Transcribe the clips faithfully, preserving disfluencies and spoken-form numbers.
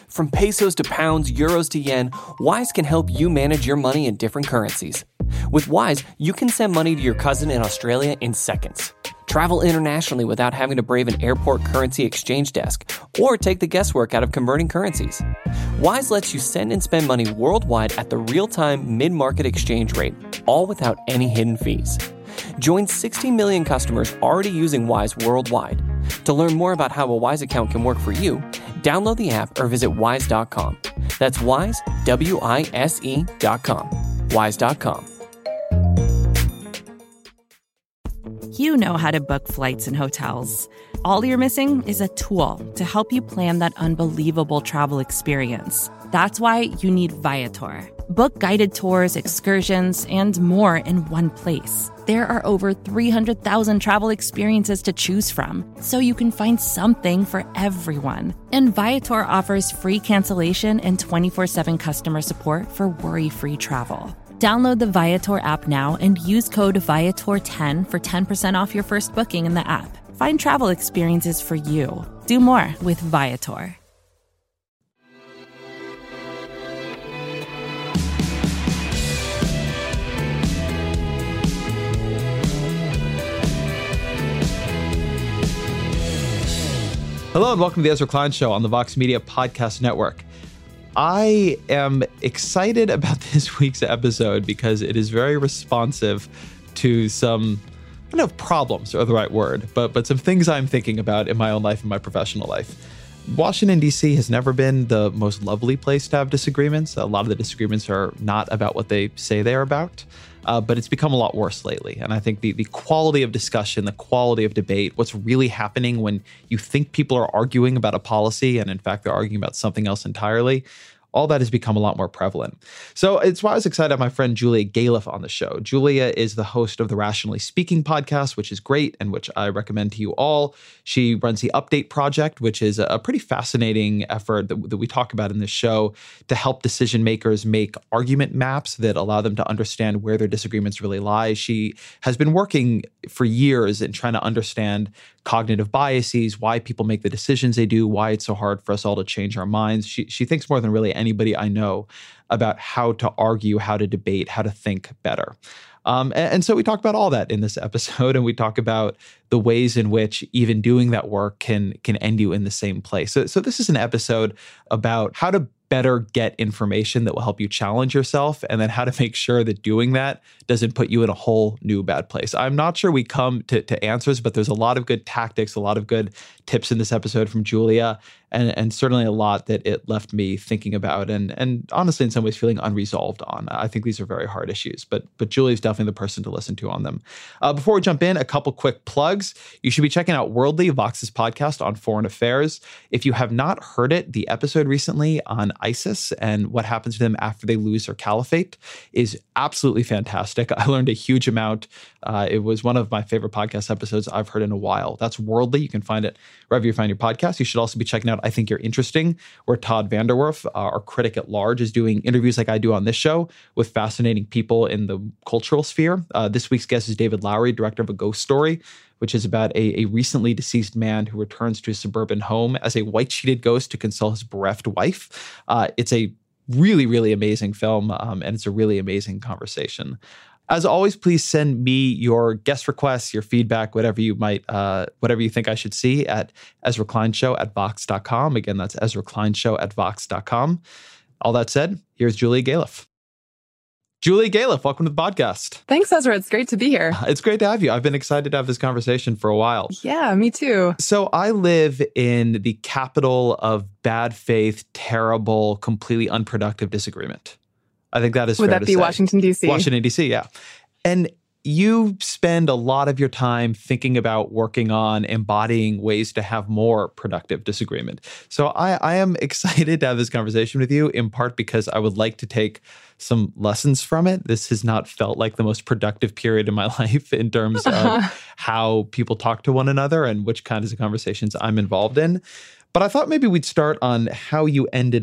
From pesos to pounds, euros to yen, Wise can help you manage your money in different currencies. With Wise, you can send money to your cousin in Australia in seconds. Travel internationally without having to brave an airport currency exchange desk or take the guesswork out of converting currencies. Wise lets you send and spend money worldwide at the real-time mid-market exchange rate, all without any hidden fees. Join sixty million customers already using Wise worldwide. To learn more about how a Wise account can work for you, download the app or visit wise dot com. That's Wise, W I S E dot com. wise dot com. You know how to book flights and hotels. All you're missing is a tool to help you plan that unbelievable travel experience. That's why you need Viator. Book guided tours, excursions, and more in one place. There are over three hundred thousand travel experiences to choose from, so you can find something for everyone. And Viator offers free cancellation and twenty-four seven customer support for worry-free travel. Download the Viator app now and use code Viator ten for ten percent off your first booking in the app. Find travel experiences for you. Do more with Viator. Hello and welcome to the Ezra Klein Show on the Vox Media Podcast Network. I am excited about this week's episode because it is very responsive to some, I don't know if problems are the right word, but but some things I'm thinking about in my own life and my professional life. Washington, D C has never been the most lovely place to have disagreements. A lot of the disagreements are not about what they say they're about, uh, but it's become a lot worse lately. And I think the, the quality of discussion, the quality of debate, what's really happening when you think people are arguing about a policy and in fact they're arguing about something else entirely, all that has become a lot more prevalent. So it's why I was excited to have my friend Julia Galef on the show. Julia is the host of the Rationally Speaking podcast, which is great and which I recommend to you all. She runs the Update Project, which is a pretty fascinating effort that, that we talk about in this show to help decision makers make argument maps that allow them to understand where their disagreements really lie. She has been working for years in trying to understand cognitive biases, why people make the decisions they do, why it's so hard for us all to change our minds. She she thinks more than really anybody I know about how to argue, how to debate, how to think better. Um, and, and so we talk about all that in this episode, and we talk about the ways in which even doing that work can can end you in the same place. So, so this is an episode about how to better get information that will help you challenge yourself, and then how to make sure that doing that doesn't put you in a whole new bad place. I'm not sure we come to, to answers, but there's a lot of good tactics, a lot of good tips in this episode from Julia, and, and certainly a lot that it left me thinking about and, and honestly, in some ways, feeling unresolved on. I think these are very hard issues, but but Julia's definitely the person to listen to on them. Uh, before we jump in, a couple quick plugs. You should be checking out Worldly, Vox's podcast on foreign affairs. If you have not heard it, the episode recently on ISIS and what happens to them after they lose their caliphate is absolutely fantastic. I learned a huge amount. Uh, it was one of my favorite podcast episodes I've heard in a while. That's Worldly. You can find it wherever you find your podcast. You should also be checking out I Think You're Interesting, where Todd Vanderwerf, uh, our critic at large, is doing interviews like I do on this show with fascinating people in the cultural sphere. Uh, this week's guest is David Lowery, director of A Ghost Story, which is about a, a recently deceased man who returns to his suburban home as a white-sheeted ghost to console his bereft wife. Uh, it's a really, really amazing film, um, and it's a really amazing conversation. As always, please send me your guest requests, your feedback, whatever you might, uh, whatever you think I should see at Ezra Klein Show at Vox dot com. Again, that's Ezra Klein Show at Vox dot com. All that said, here's Julia Galef. Julia Galef, welcome to the podcast. Thanks, Ezra. It's great to be here. It's great to have you. I've been excited to have this conversation for a while. Yeah, me too. So I live in the capital of bad faith, terrible, completely unproductive disagreement. I think that is Would fair that to be say. Washington, D C? Washington, D C, yeah. And you spend a lot of your time thinking about working on embodying ways to have more productive disagreement. So I, I am excited to have this conversation with you, in part because I would like to take some lessons from it. This has not felt like the most productive period in my life in terms of how people talk to one another and which kinds of conversations I'm involved in. But I thought maybe we'd start on how you ended up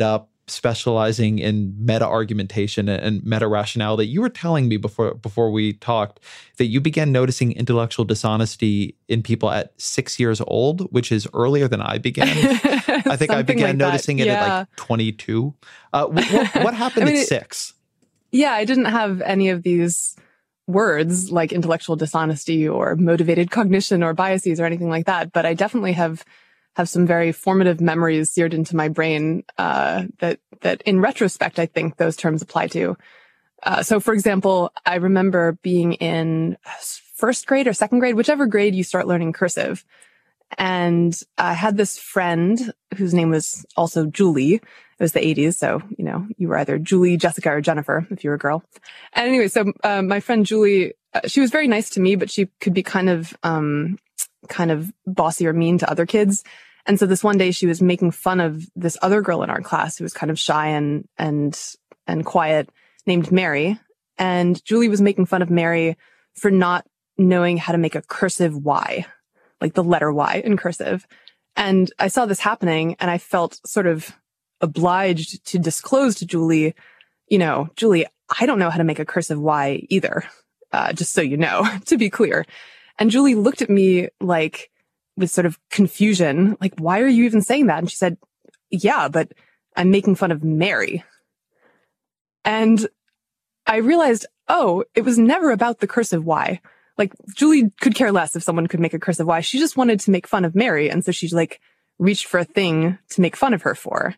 specializing in meta argumentation and meta rationality. You were telling me before before we talked that you began noticing intellectual dishonesty in people at six years old, which is earlier than I began. I think I began like noticing that. it yeah. at like twenty-two. Uh, what, what, what happened I mean, at it, six? Yeah, I didn't have any of these words like intellectual dishonesty or motivated cognition or biases or anything like that, but I definitely have have some very formative memories seared into my brain uh, that that in retrospect I think those terms apply to. Uh, so, for example, I remember being in first grade or second grade, whichever grade you start learning cursive, and I had this friend whose name was also Julie. It was the eighties, so, you know, you were either Julie, Jessica, or Jennifer if you were a girl. And anyway, so uh, my friend Julie, uh, she was very nice to me, but she could be kind of, um, kind of bossy or mean to other kids. And so this one day she was making fun of this other girl in our class who was kind of shy and, and, and quiet, named Mary. And Julie was making fun of Mary for not knowing how to make a cursive Y, like the letter Y in cursive. And I saw this happening and I felt sort of obliged to disclose to Julie, you know, Julie, I don't know how to make a cursive Y either, uh, just so you know, to be clear. And Julie looked at me like with sort of confusion, like, why are you even saying that? And she said, yeah, but I'm making fun of Mary. And I realized, oh, it was never about the cursive Y. Like, Julie could care less if someone could make a cursive Y. She just wanted to make fun of Mary. And so she like reached for a thing to make fun of her for.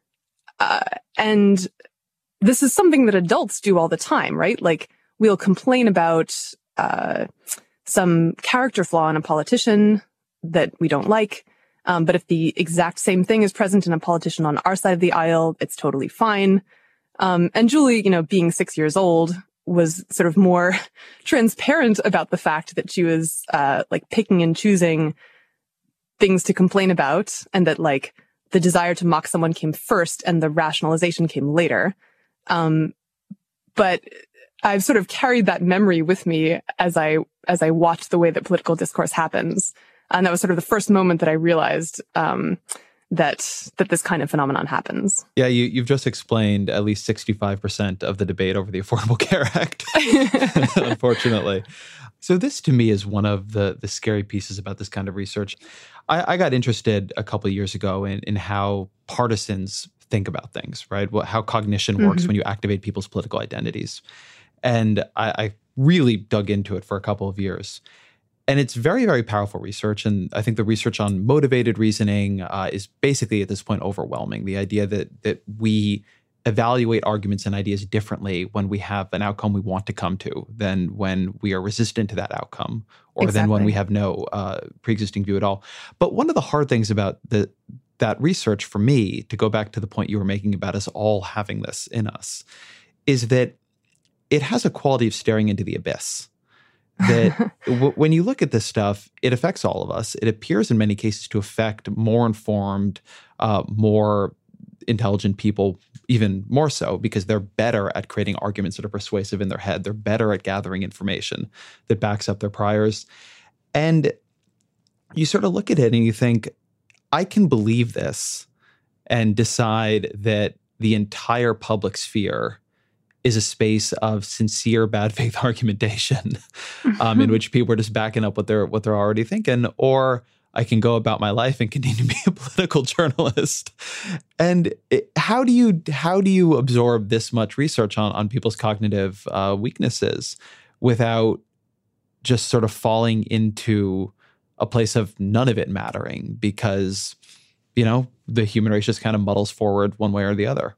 Uh, and this is something that adults do all the time, right? Like, we'll complain about uh, some character flaw in a politician that we don't like. Um, but if the exact same thing is present in a politician on our side of the aisle, it's totally fine. Um, and Julie, you know, being six years old, was sort of more transparent about the fact that she was uh, like picking and choosing things to complain about, and that like the desire to mock someone came first and the rationalization came later. Um, but I've sort of carried that memory with me as I, as I watched the way that political discourse happens. And that was sort of the first moment that I realized, um, that, that this kind of phenomenon happens. Yeah, you, you've just explained at least sixty-five percent of the debate over the Affordable Care Act, unfortunately. So this to me is one of the, the scary pieces about this kind of research. I, I got interested a couple of years ago in, in how partisans think about things, right? What, how cognition works mm-hmm. when you activate people's political identities. And I, I really dug into it for a couple of years. And it's very, very powerful research. And I think the research on motivated reasoning uh, is basically at this point overwhelming. The idea that that we evaluate arguments and ideas differently when we have an outcome we want to come to than when we are resistant to that outcome, or exactly. than when we have no uh, pre-existing view at all. But one of the hard things about the that research for me, to go back to the point you were making about us all having this in us, is that it has a quality of staring into the abyss. That w- when you look at this stuff, it affects all of us. It appears in many cases to affect more informed, uh, more intelligent people, even more so, because they're better at creating arguments that are persuasive in their head. They're better at gathering information that backs up their priors. And you sort of look at it and you think, I can believe this and decide that the entire public sphere is a space of sincere bad faith argumentation, um, in which people are just backing up what they're what they're already thinking, or I can go about my life and continue to be a political journalist. And it, how do you how do you absorb this much research on on people's cognitive uh, weaknesses without just sort of falling into a place of none of it mattering because, you know, the human race just kind of muddles forward one way or the other?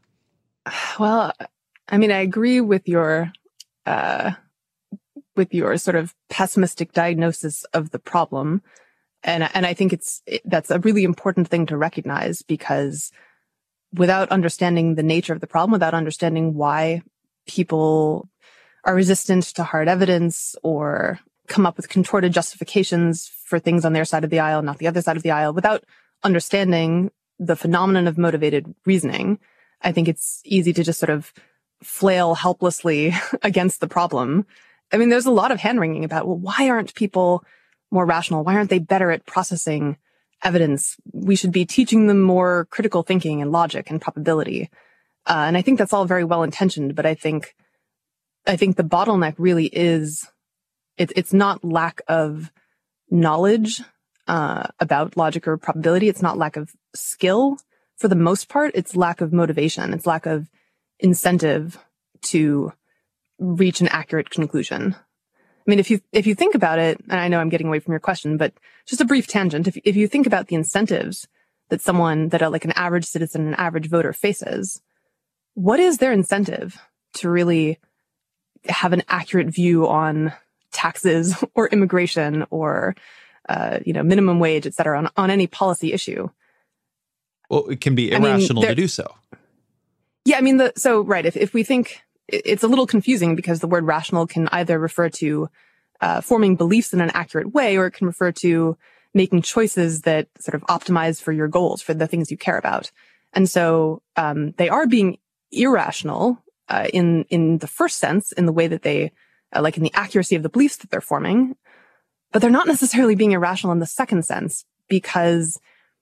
Well, I mean, I agree with your, uh, with your sort of pessimistic diagnosis of the problem. And, and I think it's, it, that's a really important thing to recognize, because without understanding the nature of the problem, without understanding why people are resistant to hard evidence or come up with contorted justifications for things on their side of the aisle, not the other side of the aisle, without understanding the phenomenon of motivated reasoning, I think it's easy to just sort of flail helplessly against the problem. I mean, there's a lot of hand-wringing about, well, why aren't people more rational? Why aren't they better at processing evidence. We should be teaching them more critical thinking and logic and probability. Uh, and I think that's all very well intentioned, but I think, I think the bottleneck really is, it, it's not lack of knowledge, uh, about logic or probability. It's not lack of skill. For the most part, it's lack of motivation. It's lack of incentive to reach an accurate conclusion. I mean, if you, if you think about it, and I know I'm getting away from your question, but just a brief tangent. If, if you think about the incentives that someone, that are like an average citizen, an average voter faces, what is their incentive to really have an accurate view on taxes or immigration or, uh, you know, minimum wage, et cetera, on, on any policy issue? Well, it can be irrational I mean, to do so. Yeah, I mean, the, so, right, if, if we think, it's a little confusing because the word rational can either refer to uh, forming beliefs in an accurate way, or it can refer to making choices that sort of optimize for your goals, for the things you care about. And so um, they are being irrational uh, in in the first sense, in the way that they, uh, like in the accuracy of the beliefs that they're forming, but they're not necessarily being irrational in the second sense, because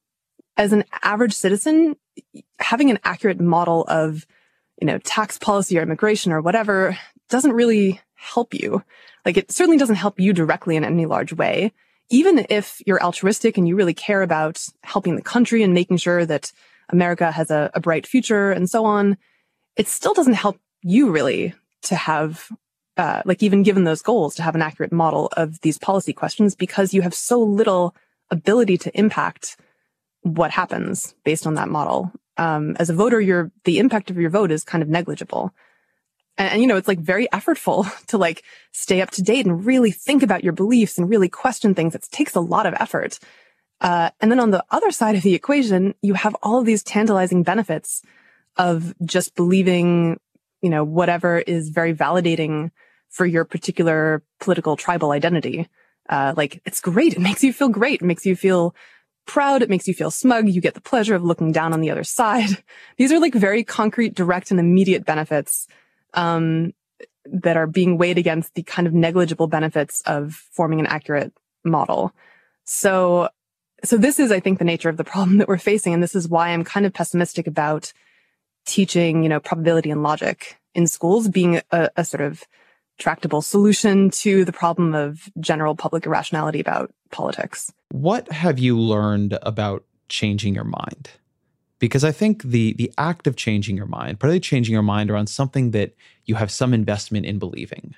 as an average citizen, having an accurate model of, you know, tax policy or immigration or whatever doesn't really help you. Like, it certainly doesn't help you directly in any large way. Even if you're altruistic and you really care about helping the country and making sure that America has a, a bright future and so on, it still doesn't help you really to have, uh, like, even given those goals, to have an accurate model of these policy questions, because you have so little ability to impact what happens based on that model. Um, as a voter, your, the impact of your vote is kind of negligible. And, and, you know, it's like very effortful to like stay up to date and really think about your beliefs and really question things. It takes a lot of effort. Uh, and then on the other side of the equation, you have all of these tantalizing benefits of just believing, you know, whatever is very validating for your particular political tribal identity. Uh, like, it's great. It makes you feel great. It makes you feel proud. It makes you feel smug. You get the pleasure of looking down on the other side. These are like very concrete, direct, and immediate benefits, um, that are being weighed against the kind of negligible benefits of forming an accurate model. So, so this is, I think, the nature of the problem that we're facing. And this is why I'm kind of pessimistic about teaching, you know, probability and logic in schools being a, a sort of tractable solution to the problem of general public irrationality about politics. What have you learned about changing your mind? Because I think the the act of changing your mind, particularly changing your mind around something that you have some investment in believing,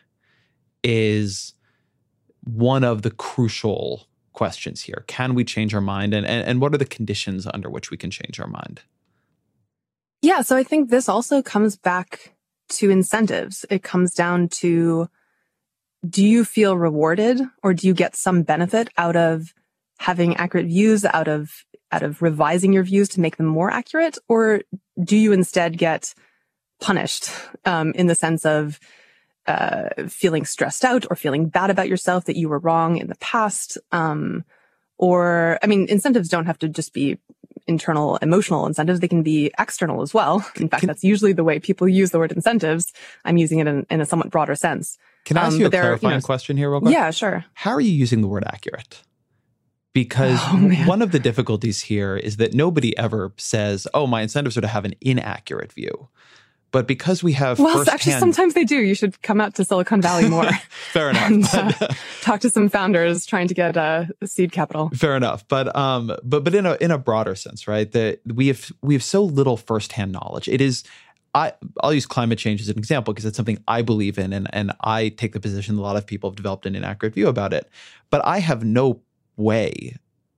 is one of the crucial questions here. Can we change our mind? And, and, and what are the conditions under which we can change our mind? Yeah, so I think this also comes back to incentives. It comes down to, do you feel rewarded, or do you get some benefit out of having accurate views, out of out of revising your views to make them more accurate? Or do you instead get punished um, in the sense of uh, feeling stressed out or feeling bad about yourself that you were wrong in the past? Um, or, I mean, incentives don't have to just be internal emotional incentives. They can be external as well. In fact, that's usually the way people use the word incentives. I'm using it in, in a somewhat broader sense. Can I ask um, you a clarifying you know, question here real quick? Yeah, sure. How are you using the word accurate? Because oh, one of the difficulties here is that nobody ever says, oh, my incentives are to have an inaccurate view. But because we have well, firsthand... actually, sometimes they do. You should come out to Silicon Valley more. Fair enough. And, uh, talk to some founders trying to get uh, seed capital. Fair enough. But um, but but in a in a broader sense, right? That we have we have so little firsthand knowledge. It is. I, I'll use climate change as an example because it's something I believe in, and and I take the position that a lot of people have developed an inaccurate view about it. But I have no way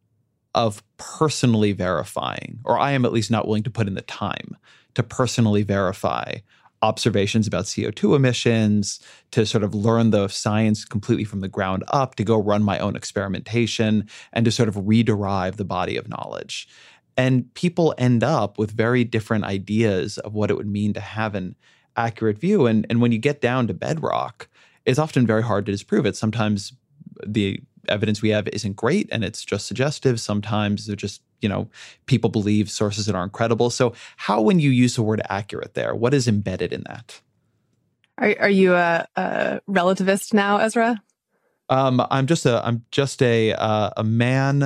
of personally verifying, or I am at least not willing to put in the time to personally verify observations about C O two emissions, to sort of learn the science completely from the ground up, to go run my own experimentation, and to sort of rederive the body of knowledge. And people end up with very different ideas of what it would mean to have an accurate view. And, and when you get down to bedrock, it's often very hard to disprove it. Sometimes the evidence we have isn't great and it's just suggestive. Sometimes they're just, you know, people believe sources that aren't credible. So how, when you use the word accurate there, what is embedded in that? Are, are you a, a relativist now, Ezra? Um, I'm just a I'm just a uh, a man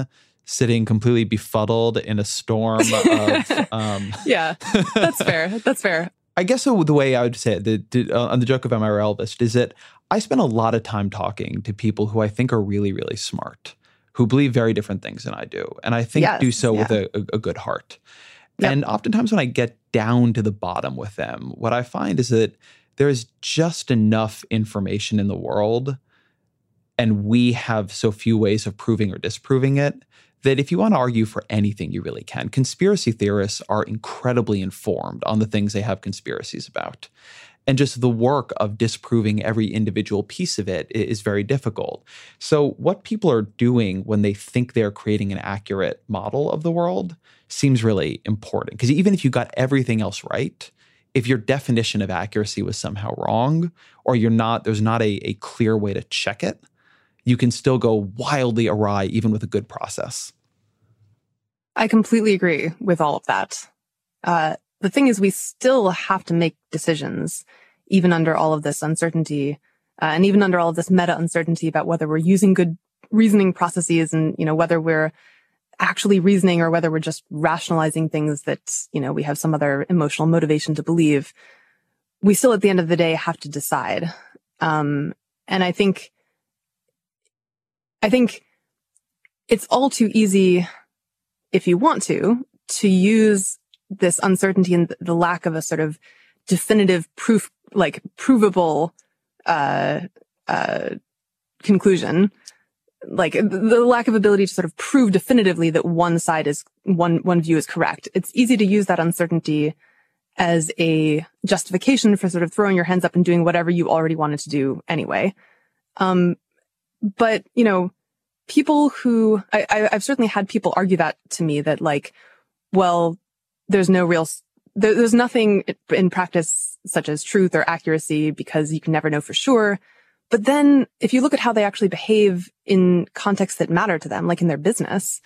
sitting completely befuddled in a storm of... Um, yeah, that's fair. That's fair. I guess the, the way I would say it, the, the, uh, on the joke of Am I Relevist, is that I spend a lot of time talking to people who I think are really, really smart, who believe very different things than I do, and I think yes, do so yeah. with a, a, a good heart. Yep. And oftentimes when I get down to the bottom with them, what I find is that there's just enough information in the world, and we have so few ways of proving or disproving it, that if you want to argue for anything, you really can. Conspiracy theorists are incredibly informed on the things they have conspiracies about. And just the work of disproving every individual piece of it is very difficult. So what people are doing when they think they're creating an accurate model of the world seems really important. Because even if you got everything else right, if your definition of accuracy was somehow wrong, or you're not, there's not a, a clear way to check it, you can still go wildly awry even with a good process. I completely agree with all of that. Uh, the thing is, we still have to make decisions, even under all of this uncertainty, uh, and even under all of this meta uncertainty about whether we're using good reasoning processes and, you know, whether we're actually reasoning or whether we're just rationalizing things that, you know, we have some other emotional motivation to believe. We still, at the end of the day, have to decide. Um, and I think I think it's all too easy, if you want to, to use this uncertainty and the lack of a sort of definitive proof, like provable uh, uh, conclusion, like the lack of ability to sort of prove definitively that one side is, one, one view is correct. It's easy to use that uncertainty as a justification for sort of throwing your hands up and doing whatever you already wanted to do anyway. Um, But, you know, people who, I, I, I've certainly had people argue that to me, that like, well, there's no real, there, there's nothing in practice such as truth or accuracy because you can never know for sure. But then if you look at how they actually behave in contexts that matter to them, like in their business,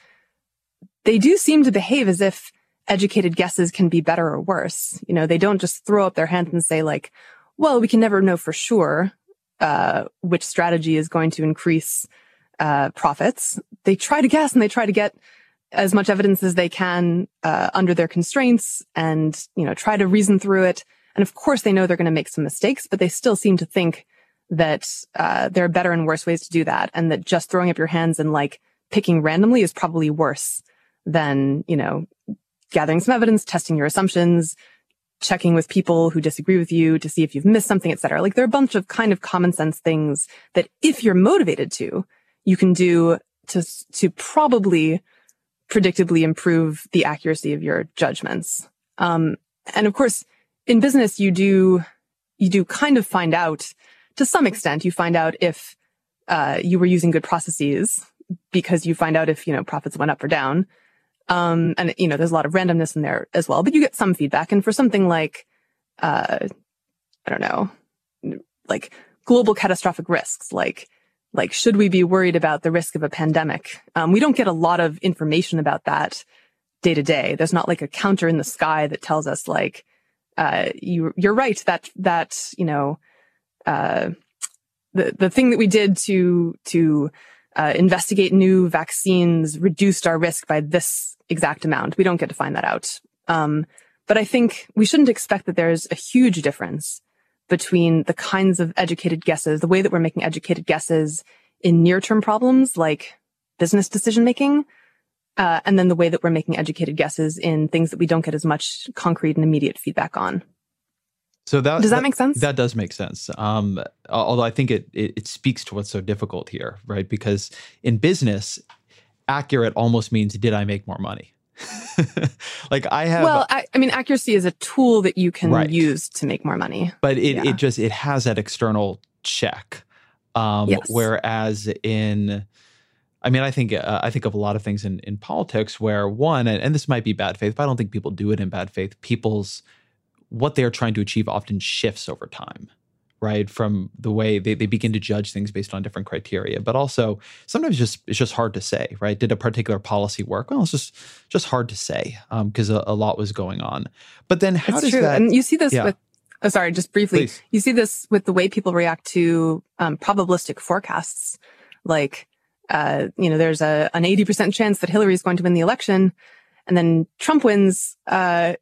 they do seem to behave as if educated guesses can be better or worse. You know, they don't just throw up their hands and say like, well, we can never know for sure Uh, which strategy is going to increase uh, profits. They try to guess and they try to get as much evidence as they can uh, under their constraints and, you know, try to reason through it. And of course, they know they're going to make some mistakes, but they still seem to think that uh, there are better and worse ways to do that, and that just throwing up your hands and like picking randomly is probably worse than, you know, gathering some evidence, testing your assumptions, checking with people who disagree with you to see if you've missed something, et cetera. Like there are a bunch of kind of common sense things that if you're motivated to, you can do to, to probably predictably improve the accuracy of your judgments. Um, and of course, in business, you do, you do kind of find out to some extent, you find out if, uh, you were using good processes because you find out if, you know, profits went up or down. Um, and, you know, there's a lot of randomness in there as well, but you get some feedback. And for something like, uh, I don't know, like global catastrophic risks, like, like, should we be worried about the risk of a pandemic? Um, we don't get a lot of information about that day to day. There's not like a counter in the sky that tells us like, uh, you, you're right that, that, you know, uh, the, the thing that we did to, to, Uh, investigate new vaccines reduced our risk by this exact amount. We don't get to find that out. Um, but I think we shouldn't expect that there's a huge difference between the kinds of educated guesses, the way that we're making educated guesses in near-term problems like business decision-making, uh, and then the way that we're making educated guesses in things that we don't get as much concrete and immediate feedback on. So that, Does that, that make sense? That does make sense. Um, although I think it, it it speaks to what's so difficult here, right? Because in business, accurate almost means, did I make more money? Like I have. Well, I, I mean, accuracy is a tool that you can right. use to make more money. But it, yeah. it just it has that external check. Um, yes. Whereas in, I mean, I think uh, I think of a lot of things in in politics where one, and, and this might be bad faith, but I don't think people do it in bad faith. People's what they're trying to achieve often shifts over time, right? From the way they, they begin to judge things based on different criteria, but also sometimes just it's just hard to say, right? Did a particular policy work? Well, it's just just hard to say because um, a, a lot was going on. But then how it's does true. that? And you see this yeah. with, oh, sorry, just briefly, Please. You see this with the way people react to um, probabilistic forecasts. Like uh, you know, there's a an eighty percent chance that Hillary is going to win the election, and then Trump wins. Uh,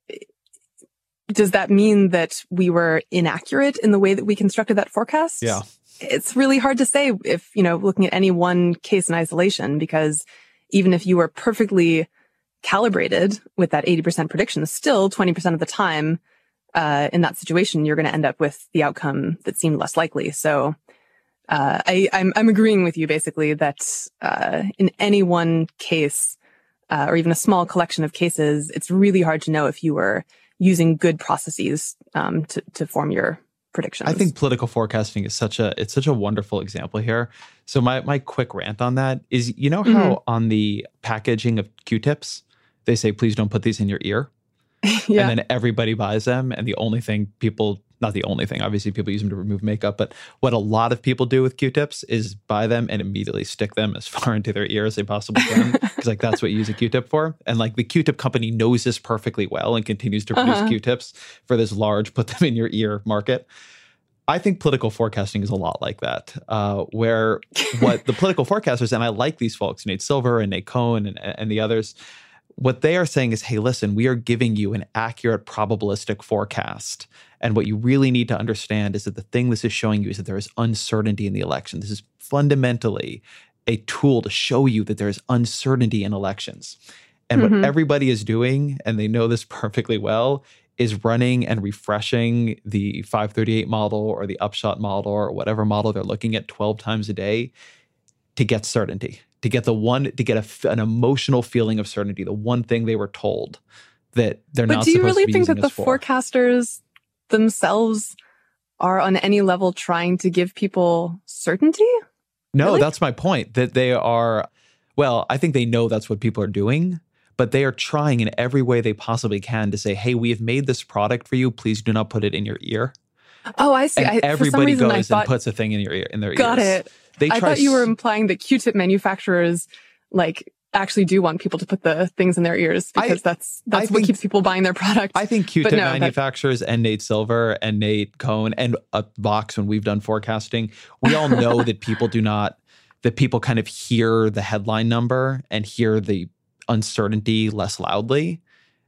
does that mean that we were inaccurate in the way that we constructed that forecast? Yeah. It's really hard to say if, you know, looking at any one case in isolation, because even if you were perfectly calibrated with that eighty percent prediction, still twenty percent of the time, uh, in that situation, you're going to end up with the outcome that seemed less likely. So, uh, I, I'm, I'm agreeing with you basically that, uh, in any one case, uh, or even a small collection of cases, it's really hard to know if you were using good processes, um, to, to form your predictions. I think political forecasting is such a it's such a wonderful example here. So my my quick rant on that is, you know how Mm-hmm. on the packaging of Q-tips, they say, please don't put these in your ear. Yeah. And then everybody buys them. And the only thing people, not the only thing, obviously people use them to remove makeup, but what a lot of people do with Q-tips is buy them and immediately stick them as far into their ear as they possibly can. Because like that's what you use a Q-tip for. And like the Q-tip company knows this perfectly well and continues to produce Uh-huh. Q-tips for this large put them in your ear market. I think political forecasting is a lot like that, uh, where what the political forecasters, and I like these folks, Nate Silver and Nate Cohn and, and the others, what they are saying is, hey, listen, we are giving you an accurate probabilistic forecast. And what you really need to understand is that the thing this is showing you is that there is uncertainty in the election. This is fundamentally a tool to show you that there is uncertainty in elections. And Mhm. what everybody is doing, and they know this perfectly well, is running and refreshing the five thirty-eight model or the Upshot model or whatever model they're looking at twelve times a day to get certainty, to get the one, to get a, an emotional feeling of certainty, the one thing they were told that they're But not do you supposed really to be think using that the us for. forecasters themselves are on any level trying to give people certainty? No, Really? that's my point, that they are, well, I think they know that's what people are doing, but they are trying in every way they possibly can to say, hey, we have made this product for you. Please do not put it in your ear. Oh, I see. And I, for some everybody reason, I goes thought, and puts a thing in your ear, in their got ears. it. They I try thought you were s- implying that Q-tip manufacturers like actually do want people to put the things in their ears because I- that's that's I what think- keeps people buying their products. I think Q-tip But no, that- manufacturers and Nate Silver and Nate Cohn and uh, Vox, when we've done forecasting, we all know that people do not, that people kind of hear the headline number and hear the uncertainty less loudly.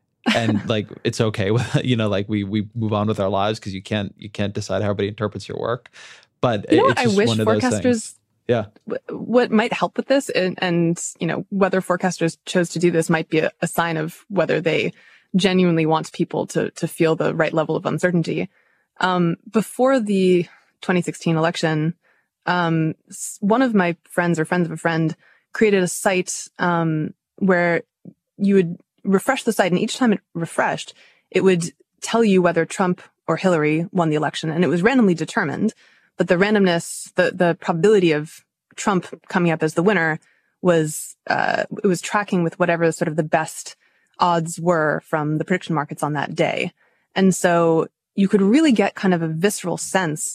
And like, it's okay with, you know, like we we move on with our lives because you can't, you can't decide how everybody interprets your work. But You know it's what I just wish one of those forecasters things. Yeah. w- what might help with this, and, and you know, whether forecasters chose to do this might be a, a sign of whether they genuinely want people to to feel the right level of uncertainty. Um, before the twenty sixteen election, um, s- one of my friends or friends of a friend created a site um, where you would refresh the site, and each time it refreshed, it would tell you whether Trump or Hillary won the election, and it was randomly determined. But the randomness, the the probability of Trump coming up as the winner was uh, it was tracking with whatever sort of the best odds were from the prediction markets on that day, and so you could really get kind of a visceral sense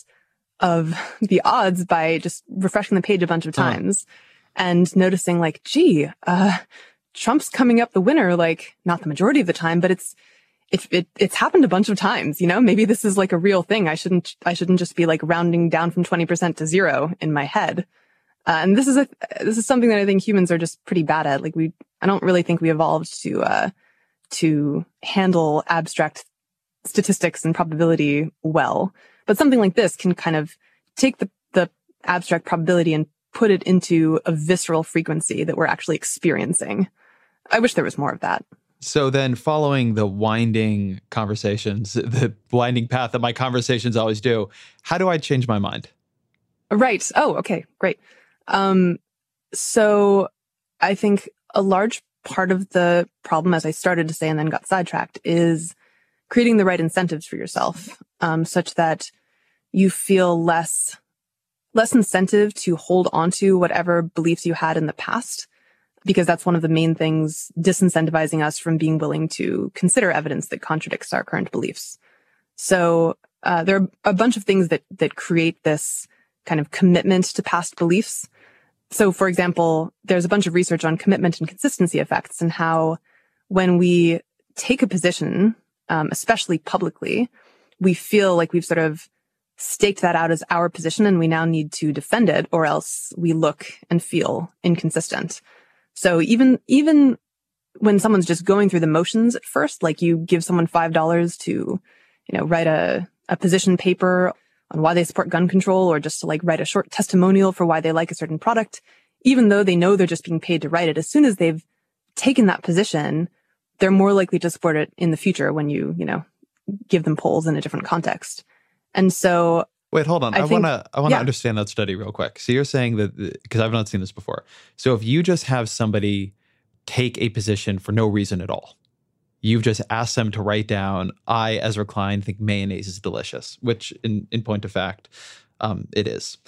of the odds by just refreshing the page a bunch of Huh. times and noticing like, gee, uh, Trump's coming up the winner, like not the majority of the time, but it's It, it it's happened a bunch of times, you know, maybe this is like a real thing. I shouldn't, I shouldn't just be like rounding down from twenty percent to zero in my head. Uh, and this is a, this is something that I think humans are just pretty bad at. Like we, I don't really think we evolved to, uh, to handle abstract statistics and probability well. But something like this can kind of take the, the abstract probability and put it into a visceral frequency that we're actually experiencing. I wish there was more of that. So then following the winding conversations, the winding path that my conversations always do, how do I change my mind? Right. Oh, okay. Great. Um, so I think a large part of the problem, as I started to say and then got sidetracked, is creating the right incentives for yourself, um, such that you feel less, less incentive to hold onto whatever beliefs you had in the past, because that's one of the main things disincentivizing us from being willing to consider evidence that contradicts our current beliefs. So uh, there are a bunch of things that that create this kind of commitment to past beliefs. So, for example, there's a bunch of research on commitment and consistency effects and how when we take a position, um, especially publicly, we feel like we've sort of staked that out as our position and we now need to defend it, or else we look and feel inconsistent. So even, even when someone's just going through the motions at first, like you give someone five dollars to, you know, write a, a position paper on why they support gun control, or just to like write a short testimonial for why they like a certain product, even though they know they're just being paid to write it, as soon as they've taken that position, they're more likely to support it in the future when you, you know, give them polls in a different context. And so, wait, hold on. I, I want to I want to yeah. understand that study real quick. So you're saying that, because I've not seen this before. So if you just have somebody take a position for no reason at all, you've just asked them to write down, I, Ezra Klein, think mayonnaise is delicious, which in, in point of fact, um, it is.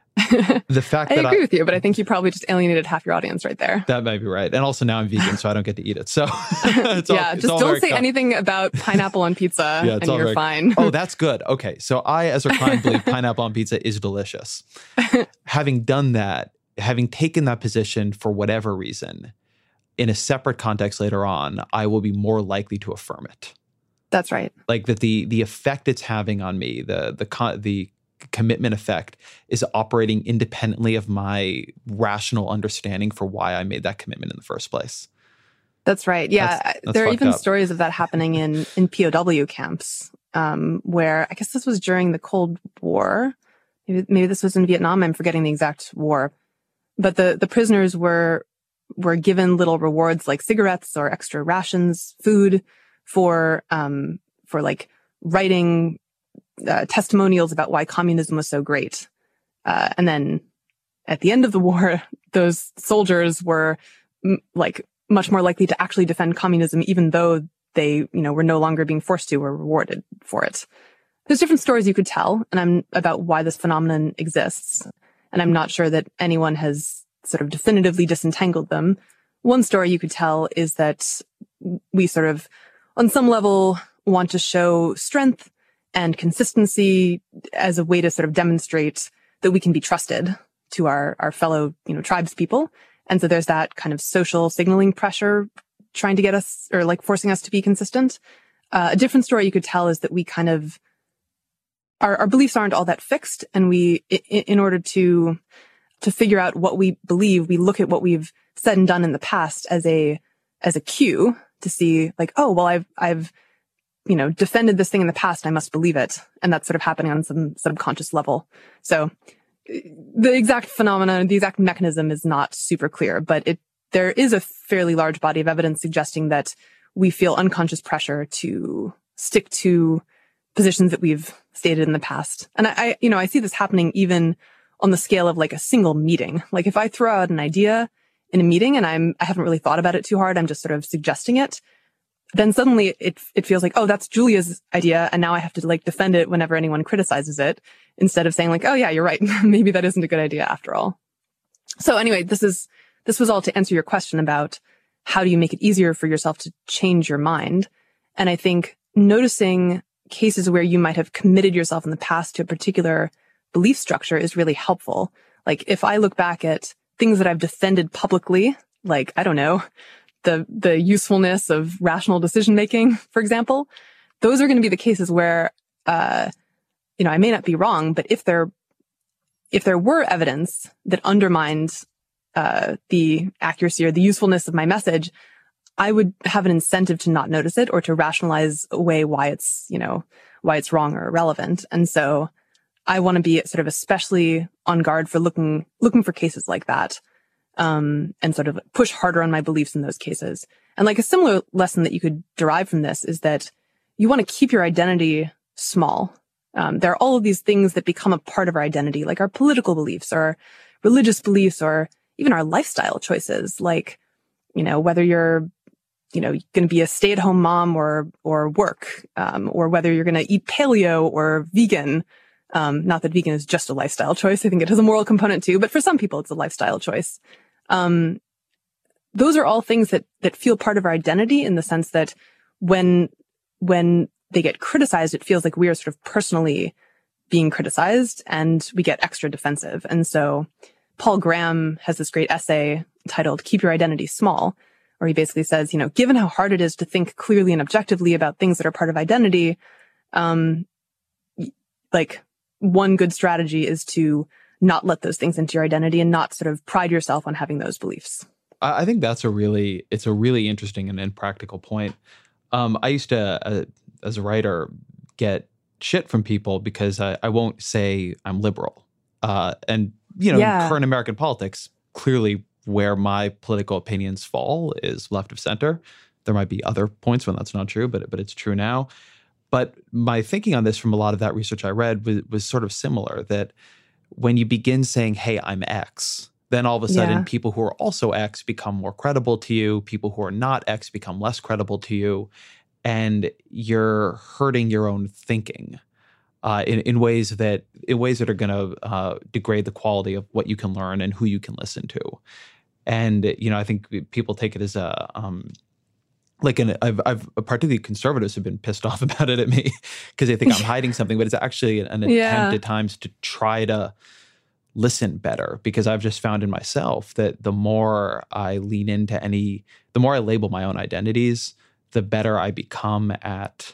The fact I that agree I, with you, but I think you probably just alienated half your audience right there. That might be right. And also now I'm vegan, so I don't get to eat it. So it's all, yeah, it's just all don't say com- anything about pineapple on pizza yeah, and all you're very, fine. Oh, that's good. Okay. So I, Ezra Klein, believe pineapple on pizza is delicious. Having done that, having taken that position for whatever reason, in a separate context later on, I will be more likely to affirm it. That's right. Like that the the effect it's having on me, the the con- the commitment effect is operating independently of my rational understanding for why I made that commitment in the first place. That's right. Yeah. That's, that's there are even up. stories of that happening in, in P O W camps, um, where I guess this was during the Cold War. Maybe, maybe this was in Vietnam. I'm forgetting the exact war. But the, the prisoners were, were given little rewards like cigarettes or extra rations, food for, um, for like writing Uh, testimonials about why communism was so great. Uh, and then at the end of the war, those soldiers were m- like much more likely to actually defend communism, even though they, you know, were no longer being forced to or rewarded for it. There's different stories you could tell, and I'm about why this phenomenon exists. And I'm not sure that anyone has sort of definitively disentangled them. One story you could tell is that we sort of, on some level, want to show strength and consistency as a way to sort of demonstrate that we can be trusted to our, our fellow, you know, tribes people. And so there's that kind of social signaling pressure trying to get us, or like forcing us to be consistent. Uh, a different story you could tell is that we kind of, our, our beliefs aren't all that fixed. And we, in, in order to, to figure out what we believe, we look at what we've said and done in the past as a, as a cue to see like, oh, well, I've, I've, you know, defended this thing in the past, I must believe it. And that's sort of happening on some subconscious level. So the exact phenomenon, the exact mechanism is not super clear, but it, there is a fairly large body of evidence suggesting that we feel unconscious pressure to stick to positions that we've stated in the past. And I, I you know, I see this happening even on the scale of like a single meeting. Like if I throw out an idea in a meeting and I'm, I haven't really thought about it too hard, I'm just sort of suggesting it, then suddenly it it feels like, oh, that's Julia's idea, and now I have to like defend it whenever anyone criticizes it, instead of saying like, oh yeah, you're right, maybe that isn't a good idea after all. So anyway, this is this was all to answer your question about how do you make it easier for yourself to change your mind. And I think noticing cases where you might have committed yourself in the past to a particular belief structure is really helpful. Like if I look back at things that I've defended publicly, like, I don't know, the, the usefulness of rational decision making, for example, those are going to be the cases where, uh, you know, I may not be wrong, but if there, if there were evidence that undermined, uh, the accuracy or the usefulness of my message, I would have an incentive to not notice it or to rationalize away why it's, you know, why it's wrong or irrelevant. And so I want to be sort of especially on guard for looking, looking for cases like that. Um, and sort of push harder on my beliefs in those cases. And like a similar lesson that you could derive from this is that you want to keep your identity small. Um, there are all of these things that become a part of our identity, like our political beliefs or religious beliefs or even our lifestyle choices, like, you know, whether you're, you know, going to be a stay-at-home mom or, or work, um, or whether you're going to eat paleo or vegan. Um, not that vegan is just a lifestyle choice. I think it has a moral component too, but for some people it's a lifestyle choice. Um, those are all things that, that feel part of our identity in the sense that when, when they get criticized, it feels like we are sort of personally being criticized and we get extra defensive. And so Paul Graham has this great essay titled Keep Your Identity Small, where he basically says, you know, given how hard it is to think clearly and objectively about things that are part of identity, um, like one good strategy is to not let those things into your identity and not sort of pride yourself on having those beliefs. I think that's a really, it's a really interesting and, and practical point. Um, I used to, uh, as a writer, get shit from people because I, I won't say I'm liberal. Uh, and, you know, yeah. in current American politics, clearly where my political opinions fall is left of center. There might be other points when that's not true, but but it's true now. But my thinking on this from a lot of that research I read was, was sort of similar, that when you begin saying, hey, I'm X, then all of a sudden yeah. people who are also X become more credible to you. People who are not X become less credible to you. And you're hurting your own thinking uh, in, in ways that in ways that are going to uh, degrade the quality of what you can learn and who you can listen to. And, you know, I think people take it as a um, like an I've, I've particularly conservatives have been pissed off about it at me because they think I'm hiding something, but it's actually an attempt yeah. at times to try to listen better, because I've just found in myself that the more I lean into any, the more I label my own identities, the better I become at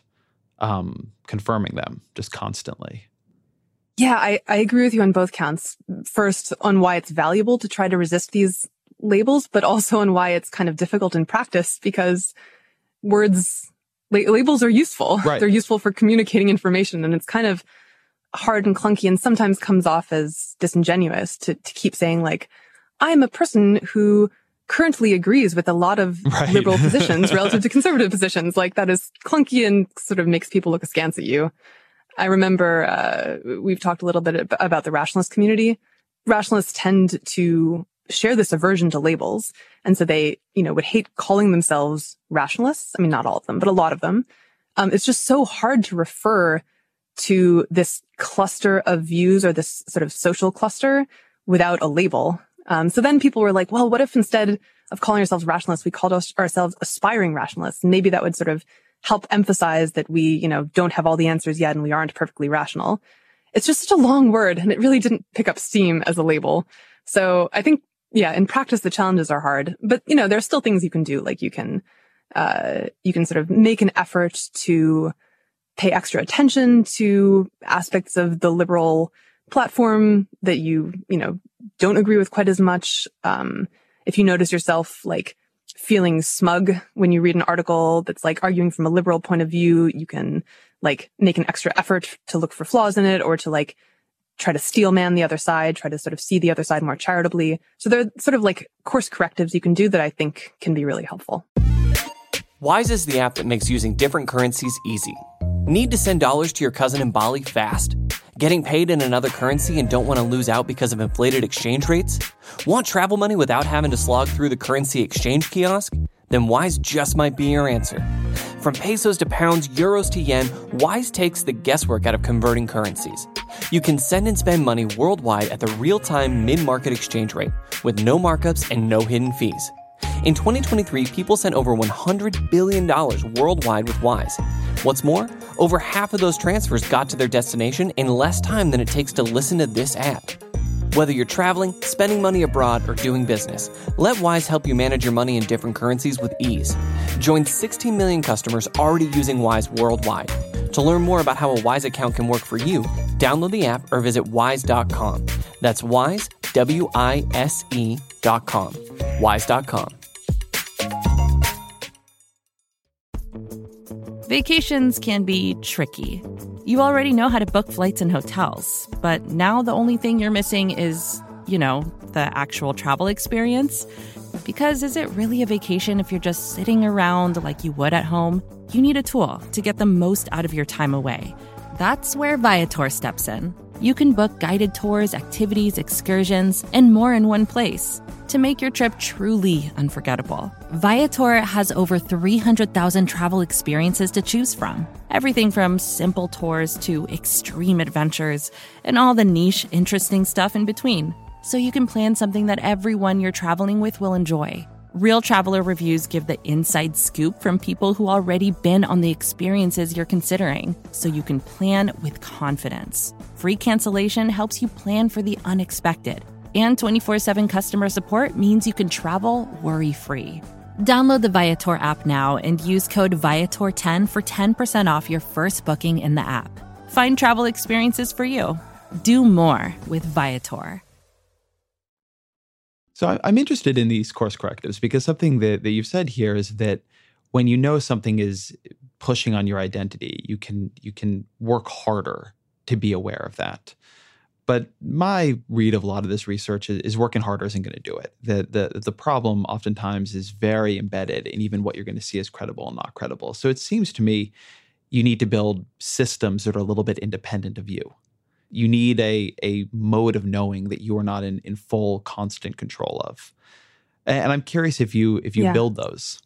um, confirming them just constantly. Yeah, I, I agree with you on both counts. First, on why it's valuable to try to resist these labels, but also on why it's kind of difficult in practice, because words, la- labels are useful. Right. They're useful for communicating information, and it's kind of hard and clunky and sometimes comes off as disingenuous to, to keep saying, like, I'm a person who currently agrees with a lot of right. liberal positions relative to conservative positions. Like, that is clunky and sort of makes people look askance at you. I remember uh, we've talked a little bit about the rationalist community. Rationalists tend to share this aversion to labels. And so they, you know, would hate calling themselves rationalists. I mean, not all of them, but a lot of them. Um, it's just so hard to refer to this cluster of views or this sort of social cluster without a label. Um, so then people were like, well, what if instead of calling ourselves rationalists, we called us, ourselves aspiring rationalists? And maybe that would sort of help emphasize that we, you know, don't have all the answers yet and we aren't perfectly rational. It's just such a long word, and it really didn't pick up steam as a label. So I think, yeah, in practice, the challenges are hard, but, you know, there are still things you can do. Like you can, uh, you can sort of make an effort to pay extra attention to aspects of the liberal platform that you, you know, don't agree with quite as much. Um, if you notice yourself like feeling smug when you read an article that's like arguing from a liberal point of view, you can like make an extra effort to look for flaws in it, or to like try to steel man the other side, try to sort of see the other side more charitably. So there are sort of like course correctives you can do that I think can be really helpful. Wise is the app that makes using different currencies easy. Need to send dollars to your cousin in Bali fast? Getting paid in another currency and don't want to lose out because of inflated exchange rates? Want travel money without having to slog through the currency exchange kiosk? Then Wise just might be your answer. From pesos to pounds, euros to yen, Wise takes the guesswork out of converting currencies. You can send and spend money worldwide at the real-time mid-market exchange rate with no markups and no hidden fees. In twenty twenty-three, people sent over one hundred billion dollars worldwide with Wise. What's more, over half of those transfers got to their destination in less time than it takes to listen to this app. Whether you're traveling, spending money abroad, or doing business, let Wise help you manage your money in different currencies with ease. Join sixteen million customers already using Wise worldwide. To learn more about how a Wise account can work for you, download the app or visit wise dot com. That's Wise, W I S E dot com. wise dot com. Vacations can be tricky. You already know how to book flights and hotels, but now the only thing you're missing is, you know, the actual travel experience. Because is it really a vacation if you're just sitting around like you would at home? You need a tool to get the most out of your time away. That's where Viator steps in. You can book guided tours, activities, excursions, and more in one place to make your trip truly unforgettable. Viator has over three hundred thousand travel experiences to choose from. Everything from simple tours to extreme adventures and all the niche, interesting stuff in between. So you can plan something that everyone you're traveling with will enjoy. Real traveler reviews give the inside scoop from people who already been on the experiences you're considering, so you can plan with confidence. Free cancellation helps you plan for the unexpected. And twenty-four seven customer support means you can travel worry-free. Download the Viator app now and use code Viator ten for ten percent off your first booking in the app. Find travel experiences for you. Do more with Viator. So I- I'm interested in these course correctives because something that, that you've said here is that when you know something is pushing on your identity, you can you can work harder to be aware of that. But my read of a lot of this research is, is working harder isn't going to do it. The, the the problem oftentimes is very embedded in even what you're going to see as credible and not credible. So it seems to me you need to build systems that are a little bit independent of you. You need a a mode of knowing that you are not in, in full constant control of. And I'm curious if you if you Yeah. build those.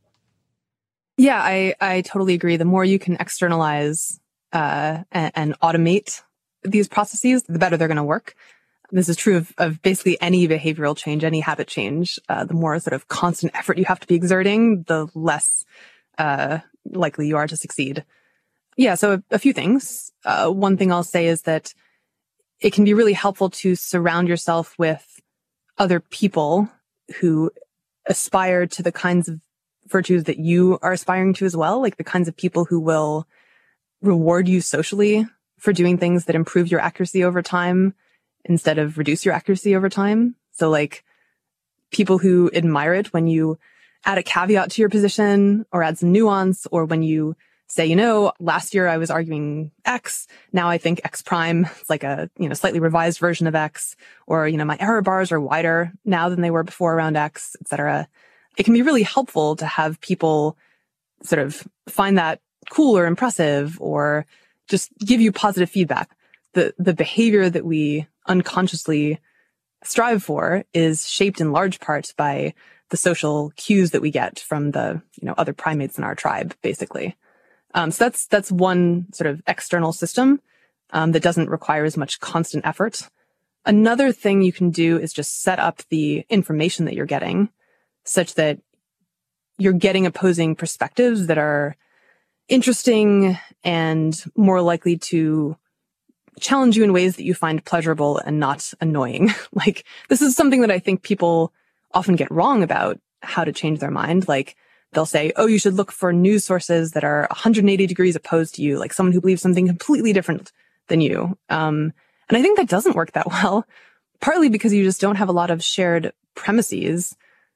Yeah, I, I totally agree. The more you can externalize uh, and, and automate these processes, the better they're going to work. This is true of, of basically any behavioral change, any habit change. Uh, the more sort of constant effort you have to be exerting, the less uh, likely you are to succeed. Yeah, so a, a few things. Uh, one thing I'll say is that it can be really helpful to surround yourself with other people who aspire to the kinds of virtues that you are aspiring to as well, like the kinds of people who will reward you socially for doing things that improve your accuracy over time instead of reduce your accuracy over time. So like people who admire it when you add a caveat to your position or add some nuance, or when you say, you know, last year I was arguing X, now I think X prime. It's like a, you know, slightly revised version of X, or, you know, my error bars are wider now than they were before around X, et cetera. It can be really helpful to have people sort of find that cool or impressive, or just give you positive feedback. The, the behavior that we unconsciously strive for is shaped in large part by the social cues that we get from the, you know, other primates in our tribe, basically. Um, so that's, that's one sort of external system, um, that doesn't require as much constant effort. Another thing you can do is just set up the information that you're getting such that you're getting opposing perspectives that are interesting and more likely to challenge you in ways that you find pleasurable and not annoying. Like, this is something that I think people often get wrong about how to change their mind. Like, they'll say, oh, you should look for news sources that are one hundred eighty degrees opposed to you, like someone who believes something completely different than you. Um, and I think that doesn't work that well, partly because you just don't have a lot of shared premises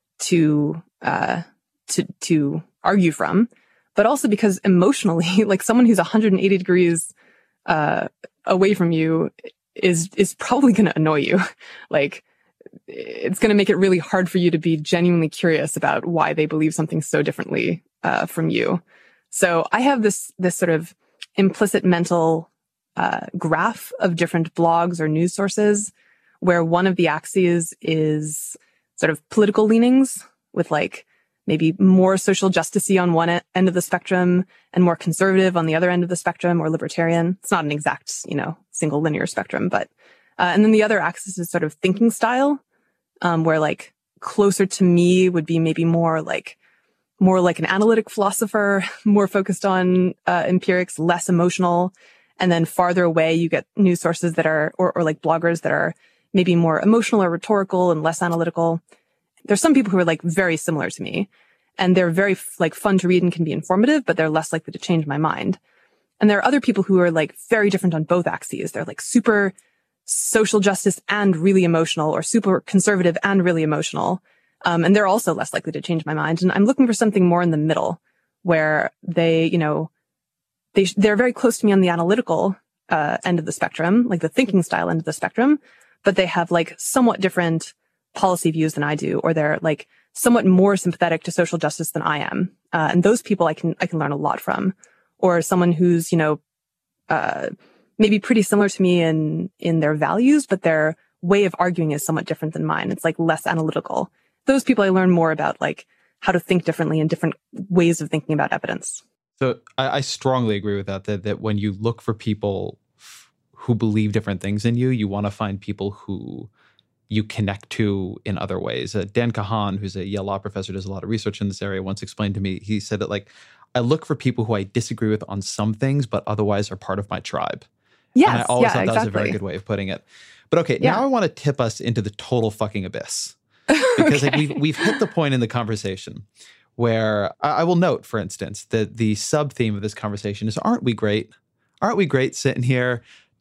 to, uh, to, to argue from, but also because emotionally, like someone who's one hundred eighty degrees, uh, away from you is, is probably going to annoy you. Like, it's going to make it really hard for you to be genuinely curious about why they believe something so differently, uh, from you. So I have this, this sort of implicit mental, uh, graph of different blogs or news sources where one of the axes is sort of political leanings, with like maybe more social justice-y on one end of the spectrum and more conservative on the other end of the spectrum, or libertarian. It's not an exact, you know, single linear spectrum, but, uh, and then the other axis is sort of thinking style, um, where like closer to me would be maybe more like, more like an analytic philosopher, more focused on, uh, empirics, less emotional. And then farther away, you get news sources that are, or, or like bloggers that are maybe more emotional or rhetorical and less analytical. There's some people who are like very similar to me, and they're very like fun to read and can be informative, but they're less likely to change my mind. And there are other people who are like very different on both axes. They're like super social justice and really emotional, or super conservative and really emotional. Um, and they're also less likely to change my mind. And I'm looking for something more in the middle, where they, you know, they, they're very close to me on the analytical, uh, end of the spectrum, like the thinking style end of the spectrum, but they have like somewhat different policy views than I do, or they're like somewhat more sympathetic to social justice than I am. Uh, and those people I can, I can learn a lot from. Or someone who's, you know, uh, maybe pretty similar to me in, in their values, but their way of arguing is somewhat different than mine. It's like less analytical. Those people I learn more about, like how to think differently and different ways of thinking about evidence. So I, I strongly agree with that, that, that when you look for people f- who believe different things than you, you want to find people who you connect to in other ways. Uh, Dan Kahan, who's a Yale law professor, does a lot of research in this area, once explained to me, he said that like, I look for people who I disagree with on some things, but otherwise are part of my tribe. Yes, and I always yeah, thought that exactly. was a very good way of putting it. But okay, Yeah. now I want to tip us into the total fucking abyss. Because Okay. like, we've, we've hit the point in the conversation where I, I will note, for instance, that the sub-theme of this conversation is, aren't we great? Aren't we great sitting here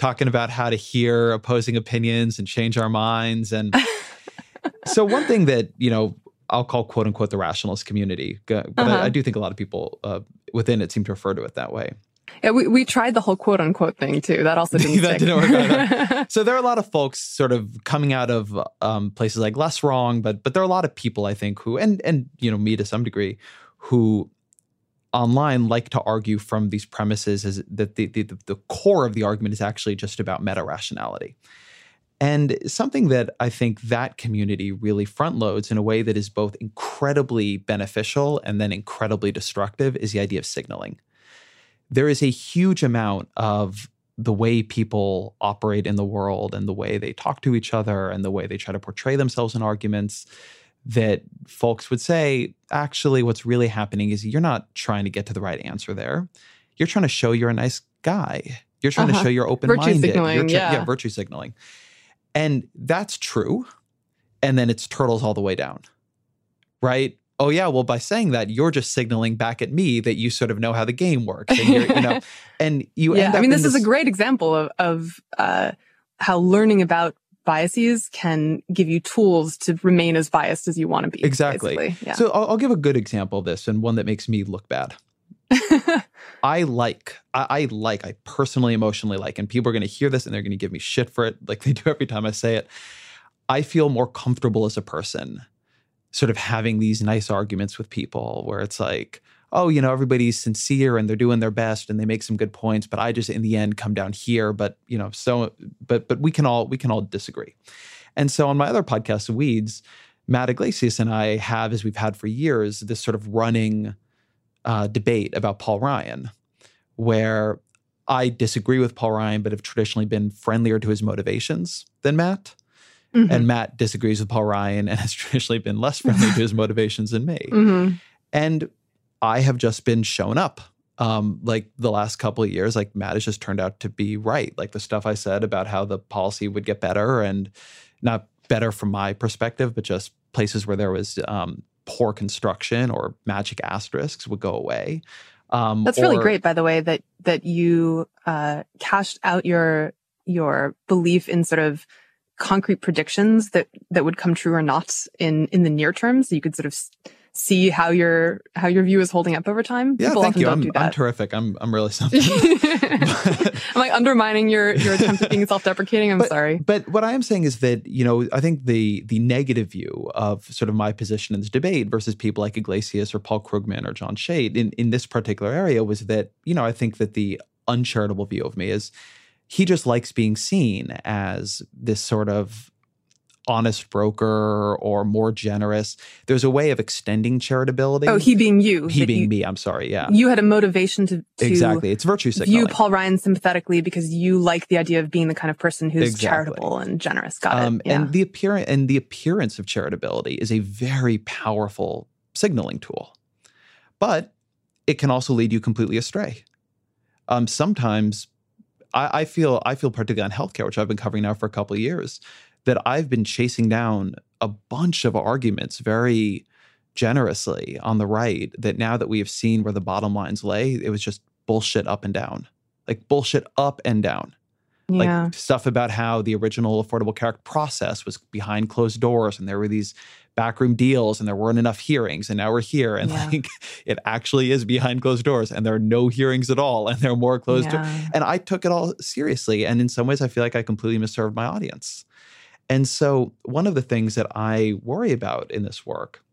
talking about how to hear opposing opinions and change our minds. And so one thing that, you know, I'll call quote unquote the rationalist community, but uh-huh. I, I do think a lot of people uh, within it seem to refer to it that way. Yeah, we, we tried the whole quote unquote thing too. That also didn't that stick. didn't work either. So there are a lot of folks sort of coming out of um, places like Less Wrong, but but there are a lot of people I think who, and and you know me to some degree, who online like to argue from these premises is that the, the the core of the argument is actually just about meta rationality. And something that I think that community really front loads in a way that is both incredibly beneficial and then incredibly destructive is the idea of signaling. There is a huge amount of the way people operate in the world and the way they talk to each other and the way they try to portray themselves in arguments that folks would say, actually, what's really happening is you're not trying to get to the right answer there. You're trying to show you're a nice guy. You're trying uh-huh. to show you're open-minded. Virtue signaling, you're tra- yeah. yeah, virtue signaling. And that's true. And then it's turtles all the way down, right? Oh, yeah, well, by saying that, you're just signaling back at me that you sort of know how the game works. And you're, you know, and you yeah, end up I mean, this, this is a great example of, of uh, how learning about biases can give you tools to remain as biased as you want to be. Exactly. Yeah. So I'll, I'll give a good example of this and one that makes me look bad. I like, I, I like, I personally, emotionally like, and people are going to hear this and they're going to give me shit for it like they do every time I say it. I feel more comfortable as a person sort of having these nice arguments with people where it's like, oh, you know, everybody's sincere and they're doing their best and they make some good points, but I just in the end come down here. But, you know, so, but, but we can all, we can all disagree. And so on my other podcast, Weeds, Matt Iglesias and I have, as we've had for years, this sort of running uh, debate about Paul Ryan, where I disagree with Paul Ryan, but have traditionally been friendlier to his motivations than Matt. Mm-hmm. And Matt disagrees with Paul Ryan and has traditionally been less friendly to his motivations than me. Mm-hmm. And I have just been shown up um, like the last couple of years. Like Matt has just turned out to be right. Like the stuff I said about how the policy would get better, and not better from my perspective, but just places where there was um, poor construction or magic asterisks would go away. Um, That's or, really great, by the way, that that you uh, cashed out your your belief in sort of concrete predictions that that would come true or not in in the near term, so you could sort of see how your how your view is holding up over time. Yeah, People thank often you. don't I'm, do that. I'm terrific. I'm I'm really something. Am I undermining your your attempt at being self-deprecating? I'm but, sorry. But what I am saying is that, you know, I think the the negative view of sort of my position in this debate versus people like Iglesias or Paul Krugman or John Shade in, in this particular area was that, you know, I think that the uncharitable view of me is he just likes being seen as this sort of honest broker or more generous. There's a way of extending charitability. Oh, he being you. He being you, me, I'm sorry, yeah. You had a motivation to, to exactly. It's virtue signaling. view Paul Ryan sympathetically because you like the idea of being the kind of person who's exactly. charitable and generous. Got um, it. Yeah. And the appearance and the appearance of charitability is a very powerful signaling tool. But it can also lead you completely astray. Um, sometimes I, I feel I feel particularly on healthcare, which I've been covering now for a couple of years, that I've been chasing down a bunch of arguments very generously on the right that now that we have seen where the bottom lines lay, it was just bullshit up and down. Like bullshit up and down. Yeah. Like stuff about how the original Affordable Care Act process was behind closed doors and there were these backroom deals and there weren't enough hearings and now we're here and yeah. like it actually is behind closed doors and there are no hearings at all and there are more closed yeah. doors. And I took it all seriously. And in some ways I feel like I completely misserved my audience. And so one of the things that I worry about in this work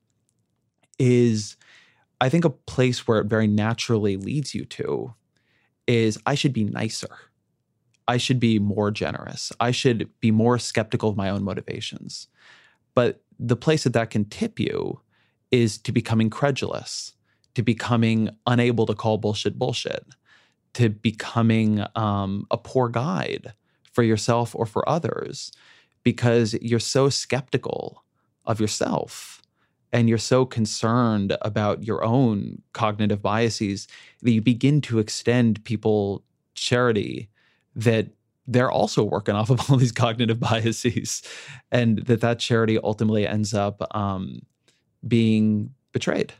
is I think a place where it very naturally leads you to is I should be nicer. I should be more generous. I should be more skeptical of my own motivations. But the place that that can tip you is to becoming credulous, to becoming unable to call bullshit bullshit, to becoming um, a poor guide for yourself or for others because you're so skeptical of yourself and you're so concerned about your own cognitive biases that you begin to extend people charity that they're also working off of all these cognitive biases and that that charity ultimately ends up um, being betrayed.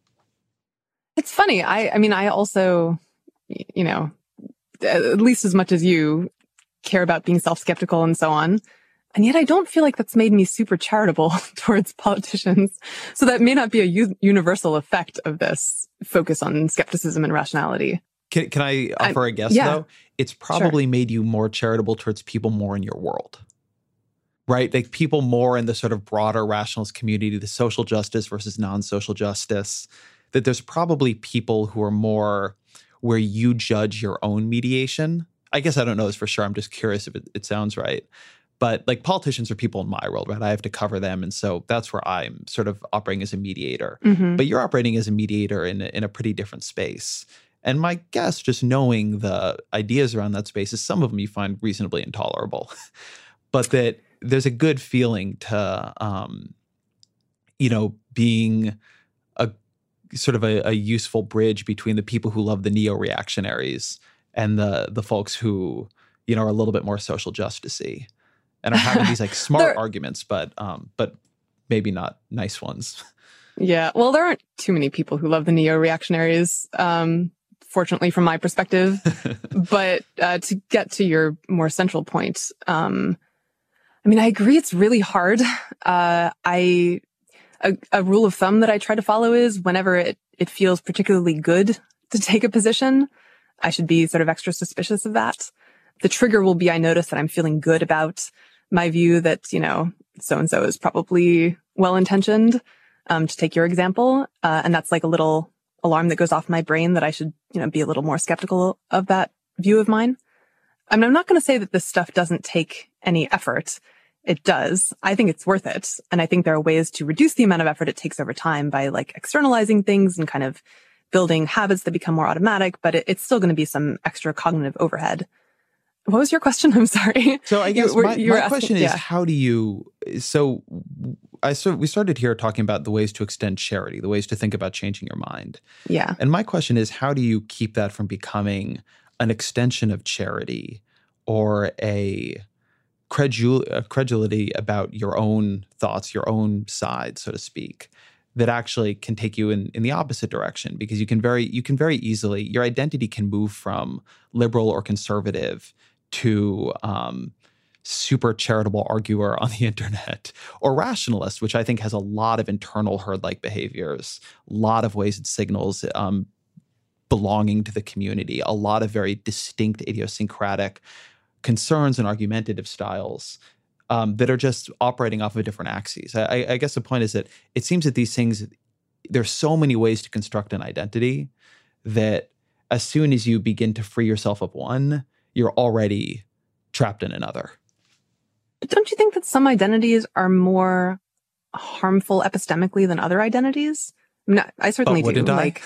It's funny. I, I mean, I also, you know, at least as much as you, care about being self-skeptical and so on. And yet I don't feel like that's made me super charitable towards politicians. So that may not be a u- universal effect of this focus on skepticism and rationality. Can, can I offer I, a guess, yeah. though? It's probably Sure. made you more charitable towards people more in your world, right? Like people more in the sort of broader rationalist community, the social justice versus non-social justice, that there's probably people who are more where you judge your own mediation. I guess I don't know this for sure. I'm just curious if it, it sounds right. But like politicians are people in my world, right? I have to cover them. And so that's where I'm sort of operating as a mediator. Mm-hmm. But you're operating as a mediator in a, in a pretty different space. And my guess, just knowing the ideas around that space, is some of them you find reasonably intolerable. But that there's a good feeling to, um, you know, being a sort of a, a useful bridge between the people who love the neo-reactionaries and the the folks who, you know, are a little bit more social justice-y. And are having these like smart there, arguments, but um, but maybe not nice ones. Yeah, well, there aren't too many people who love the neo-reactionaries, um, fortunately from my perspective. But uh, to get to your more central point, um, I mean, I agree it's really hard. Uh, I a, a rule of thumb that I try to follow is whenever it, it feels particularly good to take a position, I should be sort of extra suspicious of that. The trigger will be I notice that I'm feeling good about my view that, you know, so-and-so is probably well-intentioned, um, to take your example. Uh, and that's like a little alarm that goes off my brain that I should, you know, be a little more skeptical of that view of mine. I mean, I'm not going to say that this stuff doesn't take any effort. It does. I think it's worth it. And I think there are ways to reduce the amount of effort it takes over time by like externalizing things and kind of building habits that become more automatic, but it, it's still going to be some extra cognitive overhead. What was your question? I'm sorry. So I guess you, my, you my asking, question is, yeah. how do you, so I so we started here talking about the ways to extend charity, the ways to think about changing your mind. Yeah. And my question is, how do you keep that from becoming an extension of charity or a, credul- a credulity about your own thoughts, your own side, so to speak, that actually can take you in, in the opposite direction? Because you can very you can very easily, your identity can move from liberal or conservative to um, super charitable arguer on the internet, or rationalist, which I think has a lot of internal herd-like behaviors, a lot of ways it signals um, belonging to the community, a lot of very distinct idiosyncratic concerns and argumentative styles um, that are just operating off of different axes. I, I guess the point is that it seems that these things, there's so many ways to construct an identity that as soon as you begin to free yourself of one, you're already trapped in another. But don't you think that some identities are more harmful epistemically than other identities? I, mean, I certainly oh, wouldn't do. I? Like,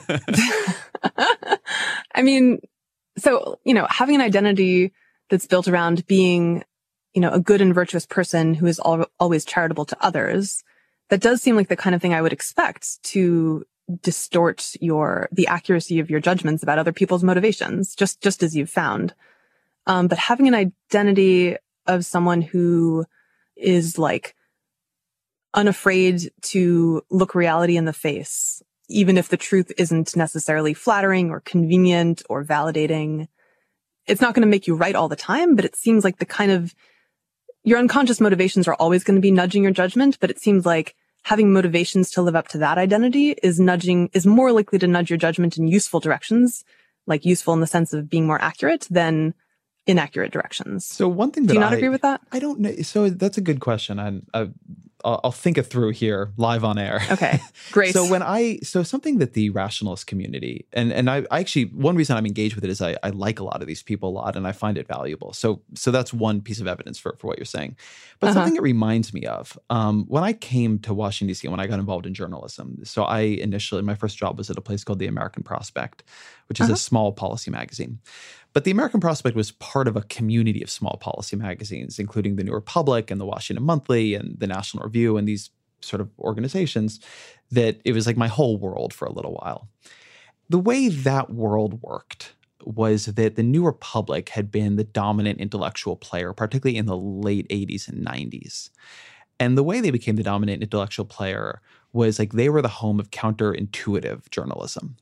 I mean, so, you know, having an identity that's built around being, you know, a good and virtuous person who is al- always charitable to others, that does seem like the kind of thing I would expect to distort your, the accuracy of your judgments about other people's motivations, just, just as you've found. Um, but having an identity of someone who is like unafraid to look reality in the face, even if the truth isn't necessarily flattering or convenient or validating, it's not going to make you right all the time, but it seems like the kind of, your unconscious motivations are always going to be nudging your judgment, but it seems like having motivations to live up to that identity is nudging, is more likely to nudge your judgment in useful directions, like useful in the sense of being more accurate than inaccurate directions. So one thing that Do you not I, agree with that? I don't know. So that's a good question. I, I, I'll, I'll think it through here live on air. Okay, great. So when I, so something that the rationalist community, and, and I, I actually, one reason I'm engaged with it is I, I like a lot of these people a lot and I find it valuable. So, so that's one piece of evidence for, for what you're saying. But Uh-huh. something it reminds me of, um, when I came to Washington, D C, when I got involved in journalism, so I initially, my first job was at a place called the American Prospect, which is Uh-huh. a small policy magazine. But the American Prospect was part of a community of small policy magazines, including the New Republic and the Washington Monthly and the National Review and these sort of organizations, that it was like my whole world for a little while. The way that world worked was that the New Republic had been the dominant intellectual player, particularly in the late eighties and nineties. And the way they became the dominant intellectual player was like they were the home of counterintuitive journalism.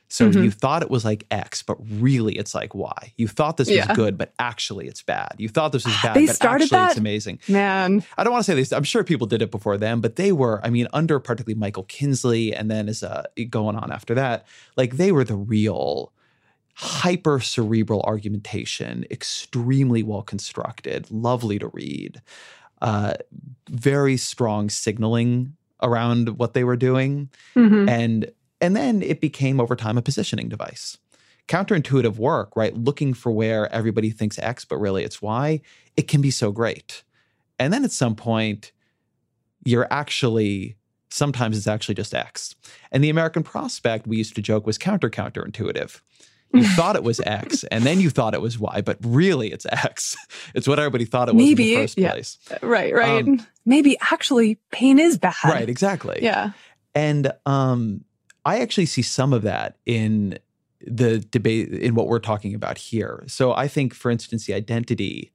So Mm-hmm. you thought it was like X, but really it's like Y. You thought this was Yeah. good, but actually it's bad. You thought this was bad, They but started actually that? it's amazing. Man. I don't want to say this. I'm sure people did it before them, but they were, I mean, under particularly Michael Kinsley and then as uh, going on after that, like they were the real hyper cerebral argumentation, extremely well constructed, lovely to read, uh, very strong signaling around what they were doing. Mm-hmm. And and then it became over time a positioning device. Counterintuitive work, right? Looking for where everybody thinks X, but really it's Y. It can be so great. And then at some point, you're actually, sometimes it's actually just X. And the American Prospect, we used to joke, was counter-counterintuitive. You thought it was X, and then you thought it was Y, but really it's X. It's what everybody thought it was Maybe, in the first yeah. place. Right, right. Um, Maybe actually pain is bad. Right, exactly. Yeah. And um, I actually see some of that in the debate, in what we're talking about here. So I think, for instance, the identity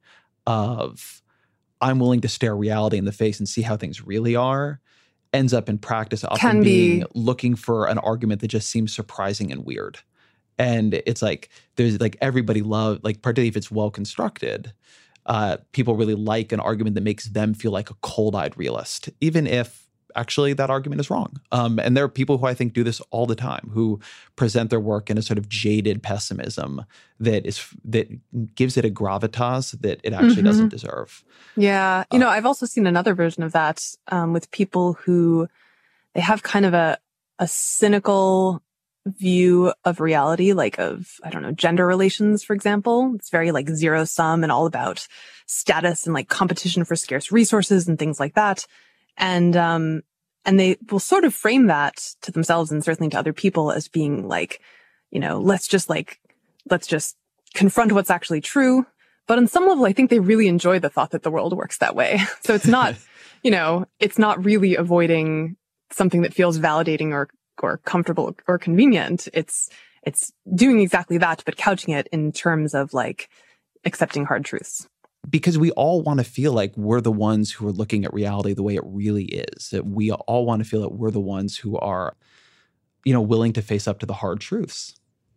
of I'm willing to stare reality in the face and see how things really are ends up in practice often Can be- being looking for an argument that just seems surprising and weird. And it's like, there's like everybody love, like particularly if it's well constructed, uh, people really like an argument that makes them feel like a cold-eyed realist, even if actually that argument is wrong. Um, and there are people who I think do this all the time, who present their work in a sort of jaded pessimism that is that gives it a gravitas that it actually Mm-hmm. doesn't deserve. Yeah. You know, I've also seen another version of that um, with people who they have kind of a a cynical view of reality, like of, I don't know, gender relations, for example. It's very like zero sum and all about status and like competition for scarce resources and things like that. And, um, and they will sort of frame that to themselves and certainly to other people as being like, you know, let's just like, let's just confront what's actually true. But on some level, I think they really enjoy the thought that the world works that way. So it's not, you know, it's not really avoiding something that feels validating or or comfortable or convenient. It's, it's doing exactly that, but couching it in terms of like accepting hard truths. Because we all want to feel like we're the ones who are looking at reality the way it really is. That we all want to feel that we're the ones who are, you know, willing to face up to the hard truths.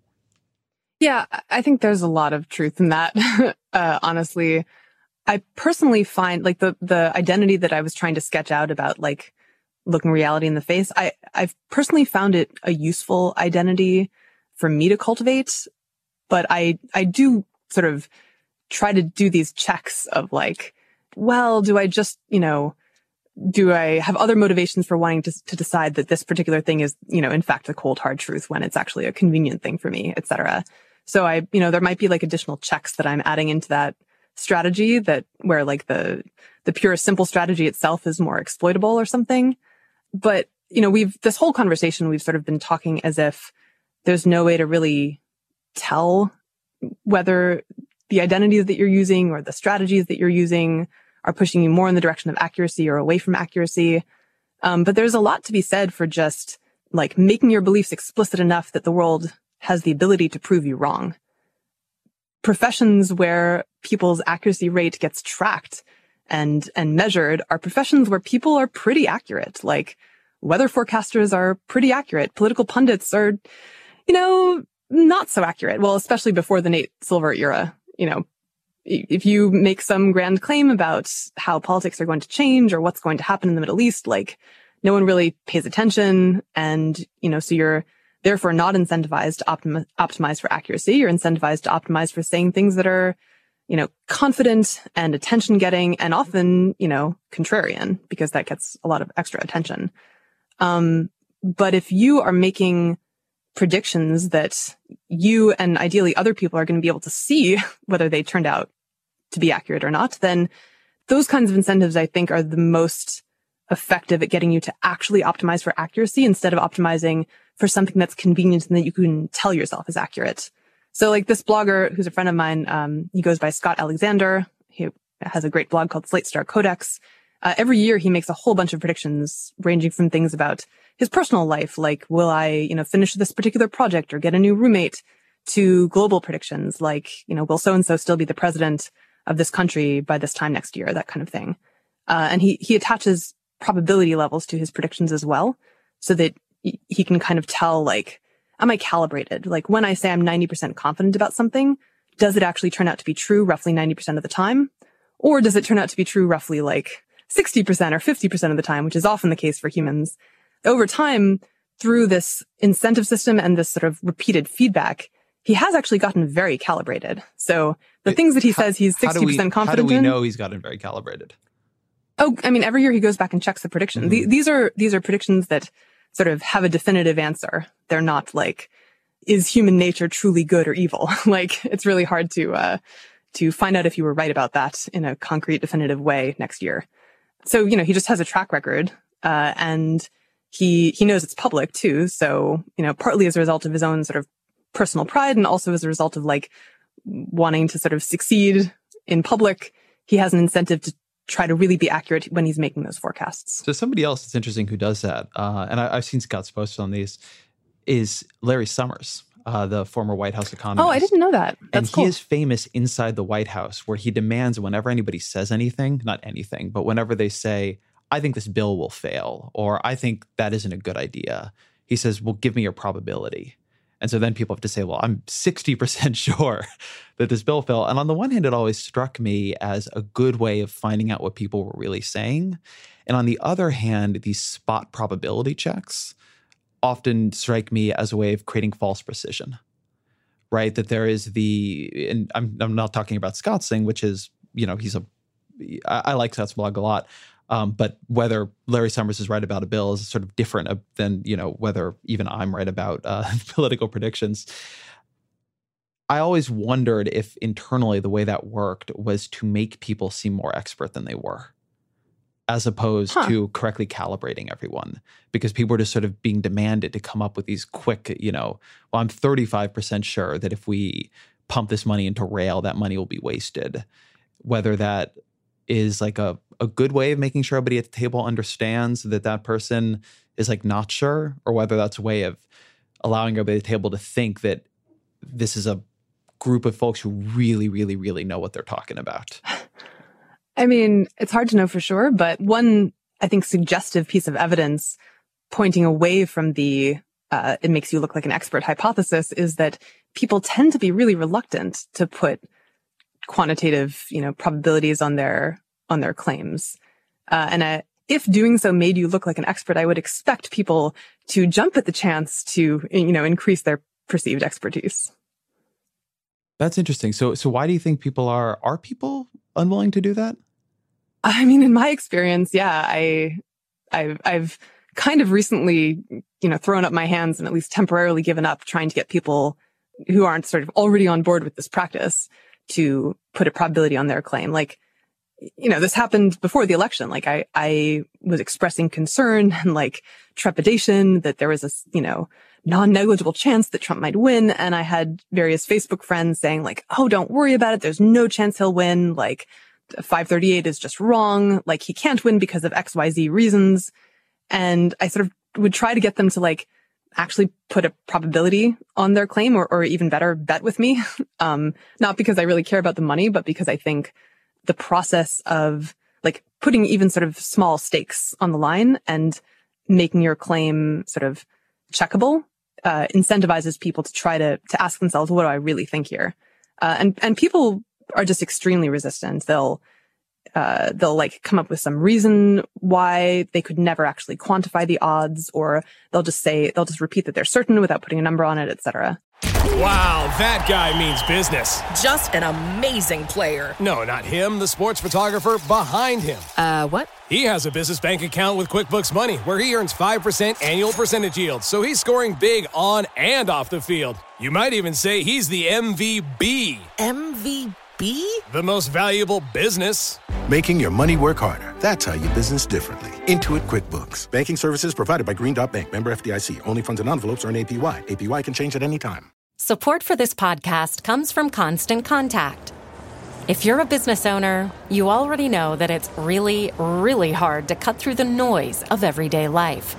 Yeah, I think there's a lot of truth in that. uh, honestly, I personally find like the, the identity that I was trying to sketch out about like looking reality in the face, I, I've personally found it a useful identity for me to cultivate, but I, I do sort of try to do these checks of like, well, do I just, you know, do I have other motivations for wanting to, to decide that this particular thing is, you know, in fact, the cold, hard truth when it's actually a convenient thing for me, et cetera. So I, you know, there might be like additional checks that I'm adding into that strategy that where like the, the pure simple strategy itself is more exploitable or something. But, you know, we've, this whole conversation, we've sort of been talking as if there's no way to really tell whether the identities that you're using or the strategies that you're using are pushing you more in the direction of accuracy or away from accuracy. Um, but there's a lot to be said for just like making your beliefs explicit enough that the world has the ability to prove you wrong. Professions where people's accuracy rate gets tracked and, and measured are professions where people are pretty accurate. Like weather forecasters are pretty accurate. Political pundits are, you know, not so accurate. Well, especially before the Nate Silver era, you know, if you make some grand claim about how politics are going to change or what's going to happen in the Middle East, like no one really pays attention. And, you know, so you're therefore not incentivized to optim- optimize for accuracy. You're incentivized to optimize for saying things that are, you know, confident and attention getting and often, you know, contrarian because that gets a lot of extra attention. Um, but if you are making predictions that you and ideally other people are going to be able to see whether they turned out to be accurate or not, then those kinds of incentives, I think, are the most effective at getting you to actually optimize for accuracy instead of optimizing for something that's convenient and that you can tell yourself is accurate. So like this blogger who's a friend of mine, um, he goes by Scott Alexander. He has a great blog called Slate Star Codex. Uh, every year he makes a whole bunch of predictions ranging from things about his personal life, like will I, you know, finish this particular project or get a new roommate, to global predictions like, you know, will so-and-so still be the president of this country by this time next year, that kind of thing. Uh, and he, he attaches probability levels to his predictions as well, so that he can kind of tell like am I calibrated? Like when I say I'm ninety percent confident about something, does it actually turn out to be true roughly ninety percent of the time? Or does it turn out to be true roughly like sixty percent or fifty percent of the time, which is often the case for humans? Over time, through this incentive system and this sort of repeated feedback, he has actually gotten very calibrated. So the things that he how, says he's sixty percent we, confident in. How do we know he's gotten very calibrated? Oh, I mean, every year he goes back and checks the prediction. Mm-hmm. The, these are these are predictions that sort of have a definitive answer. They're not like, is human nature truly good or evil? Like, it's really hard to uh, to find out if you were right about that in a concrete, definitive way next year. So, you know, he just has a track record, uh, and he he knows it's public too. So, you know, partly as a result of his own sort of personal pride, and also as a result of like wanting to sort of succeed in public, he has an incentive to try to really be accurate when he's making those forecasts. So somebody else that's interesting who does that, uh, and I, I've seen Scott's posts on these, is Larry Summers, uh, the former White House economist. Oh, I didn't know that. That's and cool. He is famous inside the White House, where he demands whenever anybody says anything, not anything, but whenever they say, I think this bill will fail, or I think that isn't a good idea, he says, well, give me your probability. And so then people have to say, well, I'm sixty percent sure that this bill fell. And on the one hand, it always struck me as a good way of finding out what people were really saying. And on the other hand, these spot probability checks often strike me as a way of creating false precision, right? That there is the, and I'm, I'm not talking about Scott's thing, which is, you know, he's a, I, I like Scott's blog a lot. Um, but whether Larry Summers is right about a bill is sort of different uh, than, you know, whether even I'm right about uh, political predictions. I always wondered if internally the way that worked was to make people seem more expert than they were, as opposed huh. to correctly calibrating everyone, because people were just sort of being demanded to come up with these quick, you know, well, I'm thirty-five percent sure that if we pump this money into rail, that money will be wasted. Whether that is like a, a good way of making sure everybody at the table understands that that person is like not sure, or whether that's a way of allowing everybody at the table to think that this is a group of folks who really, really, really know what they're talking about. I mean, it's hard to know for sure, but one, I think, suggestive piece of evidence pointing away from the uh, it makes you look like an expert hypothesis is that people tend to be really reluctant to put quantitative, you know, probabilities on their on their claims. Uh, and uh, if doing so made you look like an expert, I would expect people to jump at the chance to, you know, increase their perceived expertise. That's interesting. So, so why do you think people are are people unwilling to do that? I mean, in my experience, yeah, I, I've, I've kind of recently, you know, thrown up my hands and at least temporarily given up trying to get people who aren't sort of already on board with this practice to put a probability on their claim. Like, you know, this happened before the election. Like I, I was expressing concern and like trepidation that there was a, you know, non-negligible chance that Trump might win. And I had various Facebook friends saying like, oh, don't worry about it. There's no chance he'll win. Like five thirty-eight is just wrong. Like he can't win because of X Y Z reasons. And I sort of would try to get them to like actually put a probability on their claim, or, or even better, bet with me. um, not because I really care about the money, but because I think the process of like putting even sort of small stakes on the line and making your claim sort of checkable uh, incentivizes people to try to to ask themselves, what do I really think here? Uh, and and people are just extremely resistant. They'll uh, they'll like come up with some reason why they could never actually quantify the odds, or they'll just say they'll just repeat that they're certain without putting a number on it, et cetera. Wow, that guy means business. Just an amazing player. No, not him, the sports photographer behind him. Uh, what? He has a business bank account with QuickBooks Money where he earns five percent annual percentage yield, so he's scoring big on and off the field. You might even say he's the M V B. M V B? The most valuable business. Making your money work harder. That's how you business differently. Intuit QuickBooks. Banking services provided by Green Dot Bank. Member F D I C. Only funds and envelopes earn A P Y. A P Y can change at any time. Support for this podcast comes from Constant Contact. If you're a business owner, you already know that it's really, really hard to cut through the noise of everyday life.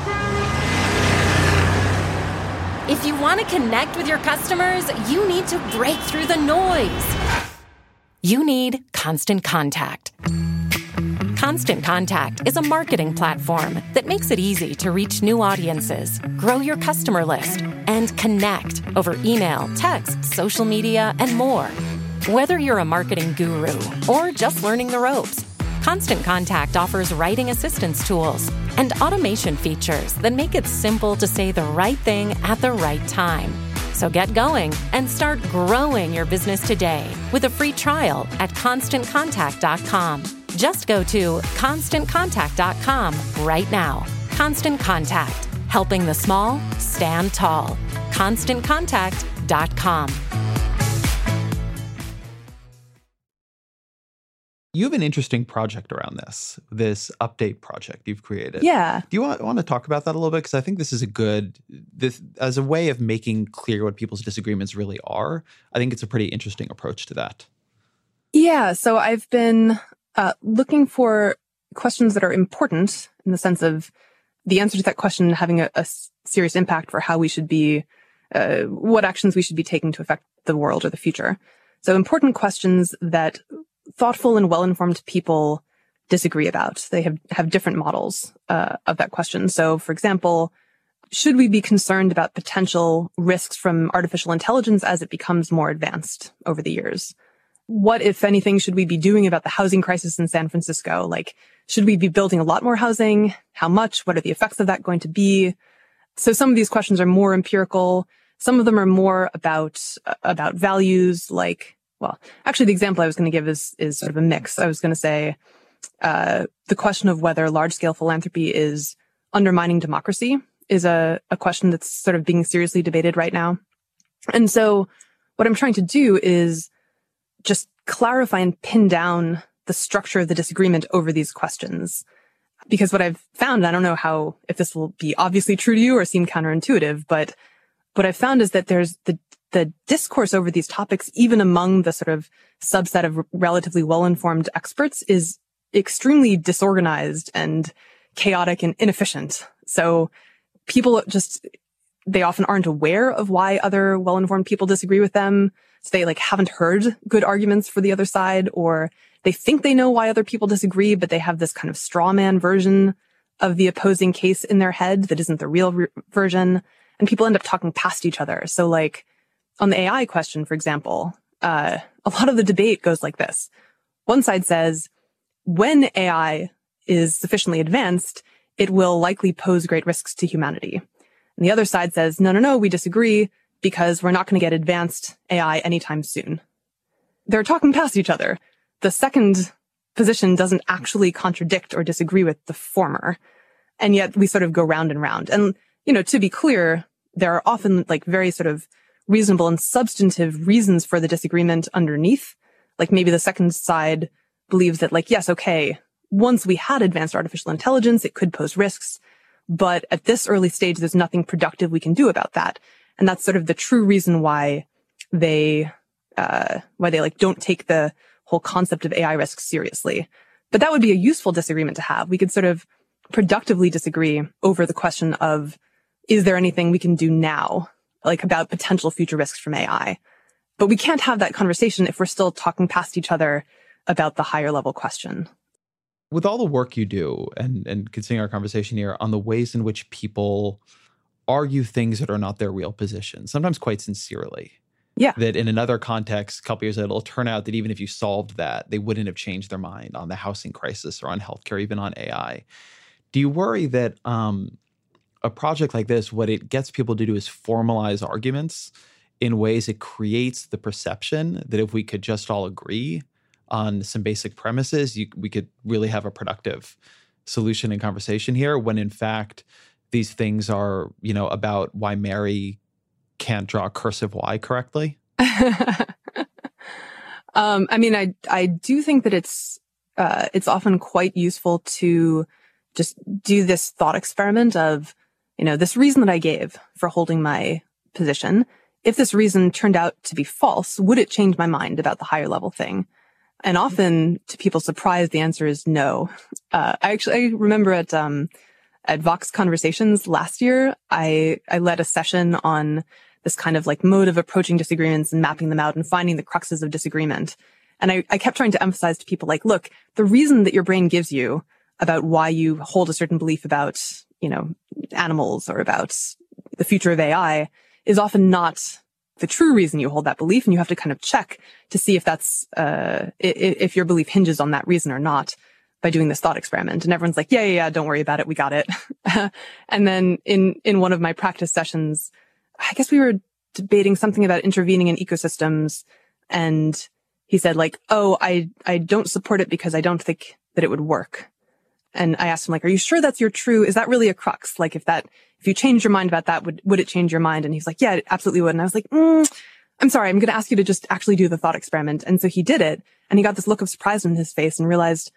If you want to connect with your customers, you need to break through the noise. You need Constant Contact. Constant Contact is a marketing platform that makes it easy to reach new audiences, grow your customer list, and connect over email, text, social media, and more. Whether you're a marketing guru or just learning the ropes, Constant Contact offers writing assistance tools and automation features that make it simple to say the right thing at the right time. So get going and start growing your business today with a free trial at constant contact dot com. Just go to constant contact dot com right now. Constant Contact, helping the small stand tall. constant contact dot com. You have an interesting project around this, this update project you've created. Yeah. Do you want, want to talk about that a little bit? Because I think this is a good, this as a way of making clear what people's disagreements really are. I think it's a pretty interesting approach to that. Yeah. So I've been uh, looking for questions that are important in the sense of the answer to that question having a, a serious impact for how we should be, uh, what actions we should be taking to affect the world or the future. So important questions that thoughtful and well-informed people disagree about. They have, have different models uh, of that question. So, for example, should we be concerned about potential risks from artificial intelligence as it becomes more advanced over the years? What, if anything, should we be doing about the housing crisis in San Francisco? Like, should we be building a lot more housing? How much? What are the effects of that going to be? So some of these questions are more empirical. Some of them are more about, uh, about values, like, well, actually, the example I was going to give is, is sort of a mix. I was going to say, uh, the question of whether large-scale philanthropy is undermining democracy is a, a question that's sort of being seriously debated right now. And so what I'm trying to do is just clarify and pin down the structure of the disagreement over these questions. Because what I've found, I don't know how, if this will be obviously true to you or seem counterintuitive, but what I've found is that there's the the discourse over these topics, even among the sort of subset of relatively well-informed experts, is extremely disorganized and chaotic and inefficient. So people just, they often aren't aware of why other well-informed people disagree with them. So they like haven't heard good arguments for the other side, or they think they know why other people disagree, but they have this kind of straw man version of the opposing case in their head that isn't the real re- version. And people end up talking past each other. So like, on the A I question, for example, uh, a lot of the debate goes like this. One side says, when A I is sufficiently advanced, it will likely pose great risks to humanity. And the other side says, no, no, no, we disagree because we're not going to get advanced A I anytime soon. They're talking past each other. The second position doesn't actually contradict or disagree with the former. And yet we sort of go round and round. And, you know, to be clear, there are often like very sort of reasonable and substantive reasons for the disagreement underneath. Like maybe the second side believes that like, yes, okay, once we had advanced artificial intelligence, it could pose risks. But at this early stage, there's nothing productive we can do about that. And that's sort of the true reason why they, uh, why they like don't take the whole concept of A I risks seriously. But that would be a useful disagreement to have. We could sort of productively disagree over the question of, is there anything we can do now, like about potential future risks from A I? But we can't have that conversation if we're still talking past each other about the higher level question. With all the work you do and, and continuing our conversation here on the ways in which people argue things that are not their real position, sometimes quite sincerely. Yeah. That in another context, a couple years later, it'll turn out that even if you solved that, they wouldn't have changed their mind on the housing crisis or on healthcare, even on A I. Do you worry that um, a project like this, what it gets people to do is formalize arguments in ways it creates the perception that if we could just all agree on some basic premises, you, we could really have a productive solution and conversation here, when in fact, these things are, you know, about why Mary can't draw a cursive Y correctly? um, I mean, I I do think that it's uh, it's often quite useful to just do this thought experiment of, you know, this reason that I gave for holding my position, if this reason turned out to be false, would it change my mind about the higher level thing? And often, to people's surprise, the answer is no. Uh, I actually I remember at um, at Vox Conversations last year, I I led a session on this kind of like mode of approaching disagreements and mapping them out and finding the cruxes of disagreement. And I, I kept trying to emphasize to people like, look, the reason that your brain gives you about why you hold a certain belief about, you know, animals or about the future of A I is often not the true reason you hold that belief. And you have to kind of check to see if that's, uh, if your belief hinges on that reason or not by doing this thought experiment. And everyone's like, yeah, yeah, yeah, don't worry about it. We got it. And then in, in one of my practice sessions, I guess we were debating something about intervening in ecosystems. And he said like, oh, I, I don't support it because I don't think that it would work. And I asked him like, are you sure that's your true? Is that really a crux? Like if that, if you changed your mind about that, would, would it change your mind? And he's like, yeah, it absolutely would. And I was like, mm, I'm sorry, I'm going to ask you to just actually do the thought experiment. And so he did it. And he got this look of surprise on his face and realized,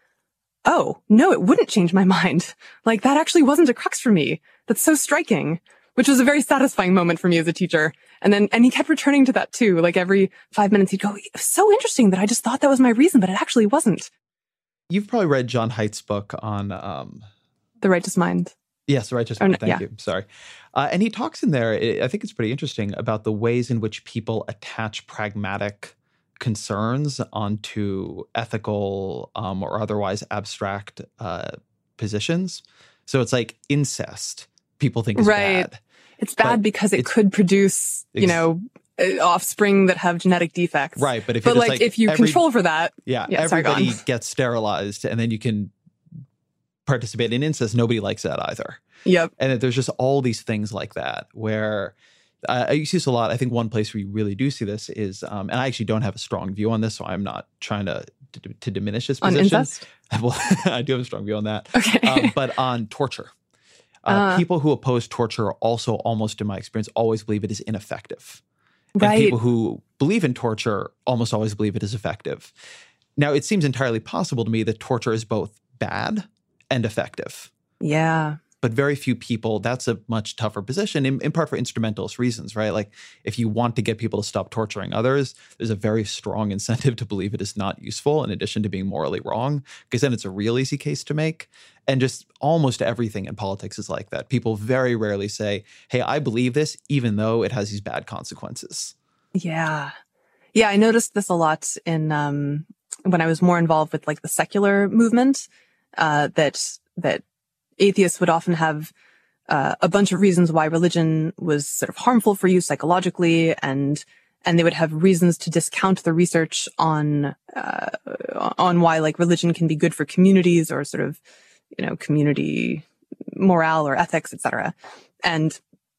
oh, no, it wouldn't change my mind. Like that actually wasn't a crux for me. That's so striking, which was a very satisfying moment for me as a teacher. And then, and he kept returning to that too. Like every five minutes he'd go, it was so interesting that I just thought that was my reason, but it actually wasn't. You've probably read John Haidt's book on um, The Righteous Mind. Yes, The Righteous Mind. No, Thank yeah. you. Sorry. Uh, and he talks in there, I think it's pretty interesting, about the ways in which people attach pragmatic concerns onto ethical um, or otherwise abstract uh, positions. So it's like incest, people think is right. bad. It's bad But because it it's- could produce, you Ex- know, uh, offspring that have genetic defects. Right, but if but you're just like, like if you every- control for that, Yeah, Yeah, sorry, go everybody on. gets sterilized and then you can participate in incest. Nobody likes that either. yep. And that there's just all these things like that where uh, I see this a lot. I think one place where you really do see this is, um, and I actually don't have a strong view on this, so I'm not trying to to, to diminish this On position. incest? Well, I do have a strong view on that. Okay. Um, but on torture. Uh, Uh. people who oppose torture also, almost in my experience, always believe it is ineffective. And Right. people who believe in torture almost always believe it is effective. Now, it seems entirely possible to me that torture is both bad and effective. Yeah. But very few people, that's a much tougher position, in, in part for instrumentalist reasons, right? Like if you want to get people to stop torturing others, there's a very strong incentive to believe it is not useful in addition to being morally wrong, because then it's a real easy case to make. And just almost everything in politics is like that. People very rarely say, hey, I believe this, even though it has these bad consequences. Yeah. Yeah. I noticed this a lot in, um, when I was more involved with like the secular movement, uh, that, that atheists would often have, uh, a bunch of reasons why religion was sort of harmful for you psychologically. And, and they would have reasons to discount the research on, uh, on why like religion can be good for communities or sort of, you know, community morale or ethics, et cetera. And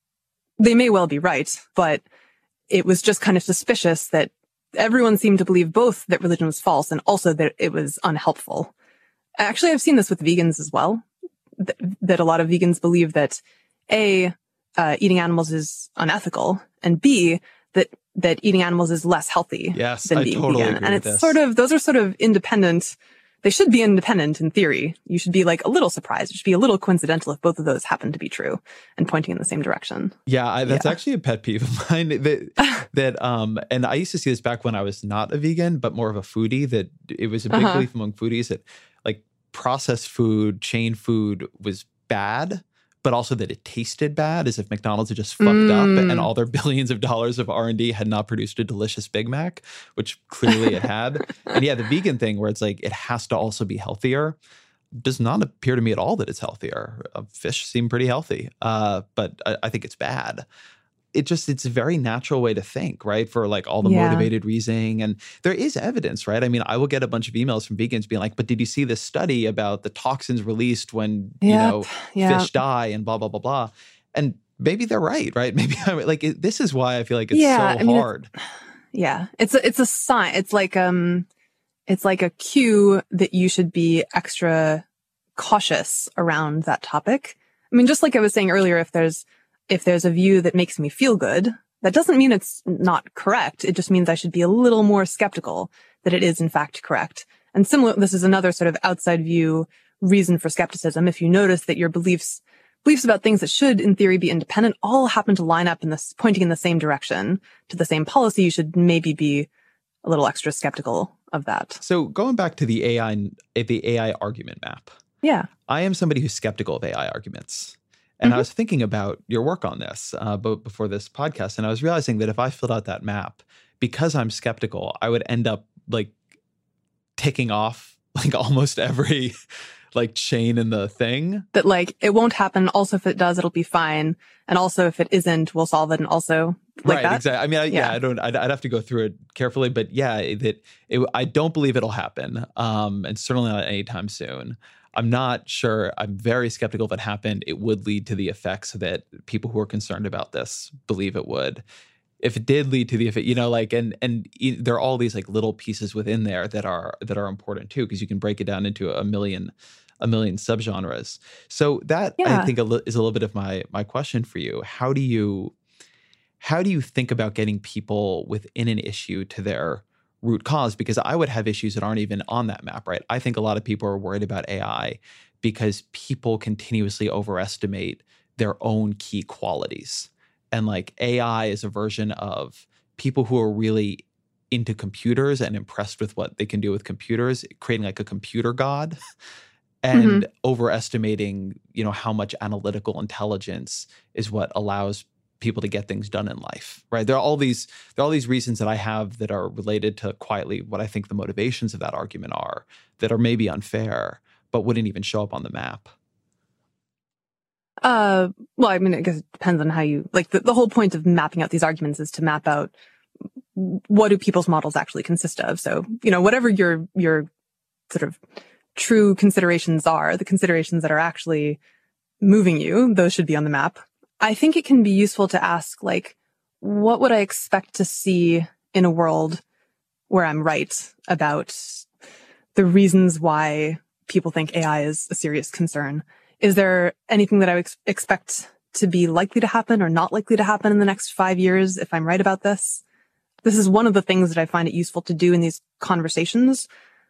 they may well be right, but it was just kind of suspicious that everyone seemed to believe both that religion was false and also that it was unhelpful. Actually, I've seen this with vegans as well, th- that a lot of vegans believe that A, uh, eating animals is unethical, and B, that that eating animals is less healthy Yes, than I being totally vegan. agree And with it's this. sort of, those are sort of independent. They should be independent in theory. You should be like a little surprised. It should be a little coincidental if both of those happen to be true and pointing in the same direction. Yeah, I, that's Yeah. actually a pet peeve of mine. That, that um, and I used to see this back when I was not a vegan, but more of a foodie. That it was a big Uh-huh. belief among foodies that like processed food, chain food was bad, but also that it tasted bad, as if McDonald's had just fucked up Mm. and all their billions of dollars of R and D had not produced a delicious Big Mac, which clearly it had. And yeah, the vegan thing where it's like it has to also be healthier does not appear to me at all that it's healthier. Uh, fish seem pretty healthy, uh, but I, I think it's bad. It just, it's a very natural way to think, right? For like all the Yeah. motivated reasoning. And there is evidence, right? I mean, I will get a bunch of emails from vegans being like, but did you see this study about the toxins released when, you Yep. know, Yeah. fish die and blah, blah, blah, blah. And maybe they're right, right? Maybe I mean, like, it, this is why I feel like it's Yeah, so I mean, it's- hard. Yeah. It's a, it's a sign. It's like, um, it's like a cue that you should be extra cautious around that topic. I mean, just like I was saying earlier, if there's, if there's a view that makes me feel good, that doesn't mean it's not correct. It just means I should be a little more skeptical that it is in fact correct. And similar, this is another sort of outside view reason for skepticism. If you notice that your beliefs, beliefs about things that should in theory be independent all happen to line up in this, pointing in the same direction to the same policy, you should maybe be a little extra skeptical of that. So going back to the A I, the A I argument map, Yeah. I am somebody who's skeptical of A I arguments. And I was thinking about your work on this uh, b- before this podcast, and I was realizing that if I filled out that map, because I'm skeptical, I would end up like ticking off like almost every like chain in the thing. That like, it won't happen. Also, if it does, it'll be fine. And also, if it isn't, we'll solve it. And also, like right, that. Exactly. I mean, I, yeah. yeah, I don't. I'd, I'd have to go through it carefully, but yeah, that it, I don't believe it'll happen, um, and certainly not anytime soon. I'm not sure. I'm very skeptical if it happened, it would lead to the effects that people who are concerned about this believe it would. If it did lead to the effect, you know, like, and and there are all these like little pieces within there that are that are important too, because you can break it down into a million. a million subgenres. So that yeah. I think a li- is a little bit of my my question for you. How do you how do you think about getting people within an issue to their root cause? Because I would have issues that aren't even on that map, right? I think a lot of people are worried about A I because people continuously overestimate their own key qualities. And like A I is a version of people who are really into computers and impressed with what they can do with computers, creating like a computer god. And mm-hmm. overestimating, you know, how much analytical intelligence is what allows people to get things done in life, right? There are all these there are all these reasons that I have that are related to quietly what I think the motivations of that argument are that are maybe unfair, but wouldn't even show up on the map. Uh, well, I mean, I guess it depends on how you like. The, the whole point of mapping out these arguments is to map out what do people's models actually consist of. So, you know, whatever your your sort of true considerations are, the considerations that are actually moving you, those should be on the map. I think it can be useful to ask, like, what would I expect to see in a world where I'm right about the reasons why people think A I is a serious concern? Is there anything that I would ex- expect to be likely to happen or not likely to happen in the next five years if I'm right about this? This is one of the things that I find it useful to do in these conversations,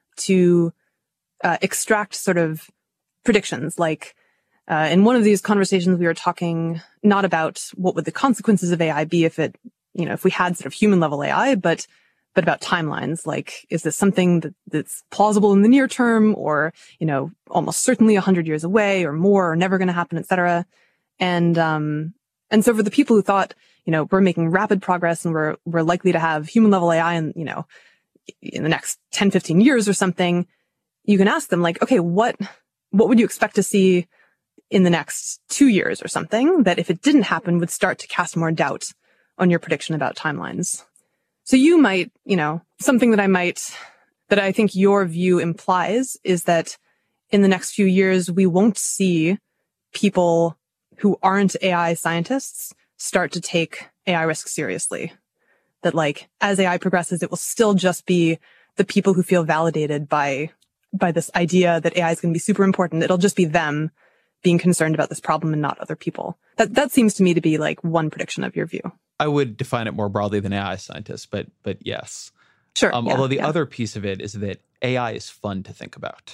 to Uh, extract sort of predictions. Like uh, in one of these conversations, we were talking not about what would the consequences of A I be if it, you know, if we had sort of human level A I, but but about timelines. Like, is this something that, that's plausible in the near term, or, you know, almost certainly a hundred years away, or more, or never going to happen, et cetera. And um, and so for the people who thought, you know, we're making rapid progress and we're we're likely to have human level A I in, you know, in the next ten, fifteen years or something, you can ask them, like, okay, what, what would you expect to see in the next two years or something that if it didn't happen would start to cast more doubt on your prediction about timelines? So you might, you know, something that I might, that I think your view implies is that in the next few years, we won't see people who aren't A I scientists start to take A I risks seriously. That like, as A I progresses, it will still just be the people who feel validated by by this idea that A I is going to be super important. It'll just be them being concerned about this problem and not other people. That that seems to me to be like one prediction of your view. I would define it more broadly than A I scientists, but but yes. Sure. Um, yeah, although the yeah. other piece of it is that A I is fun to think about.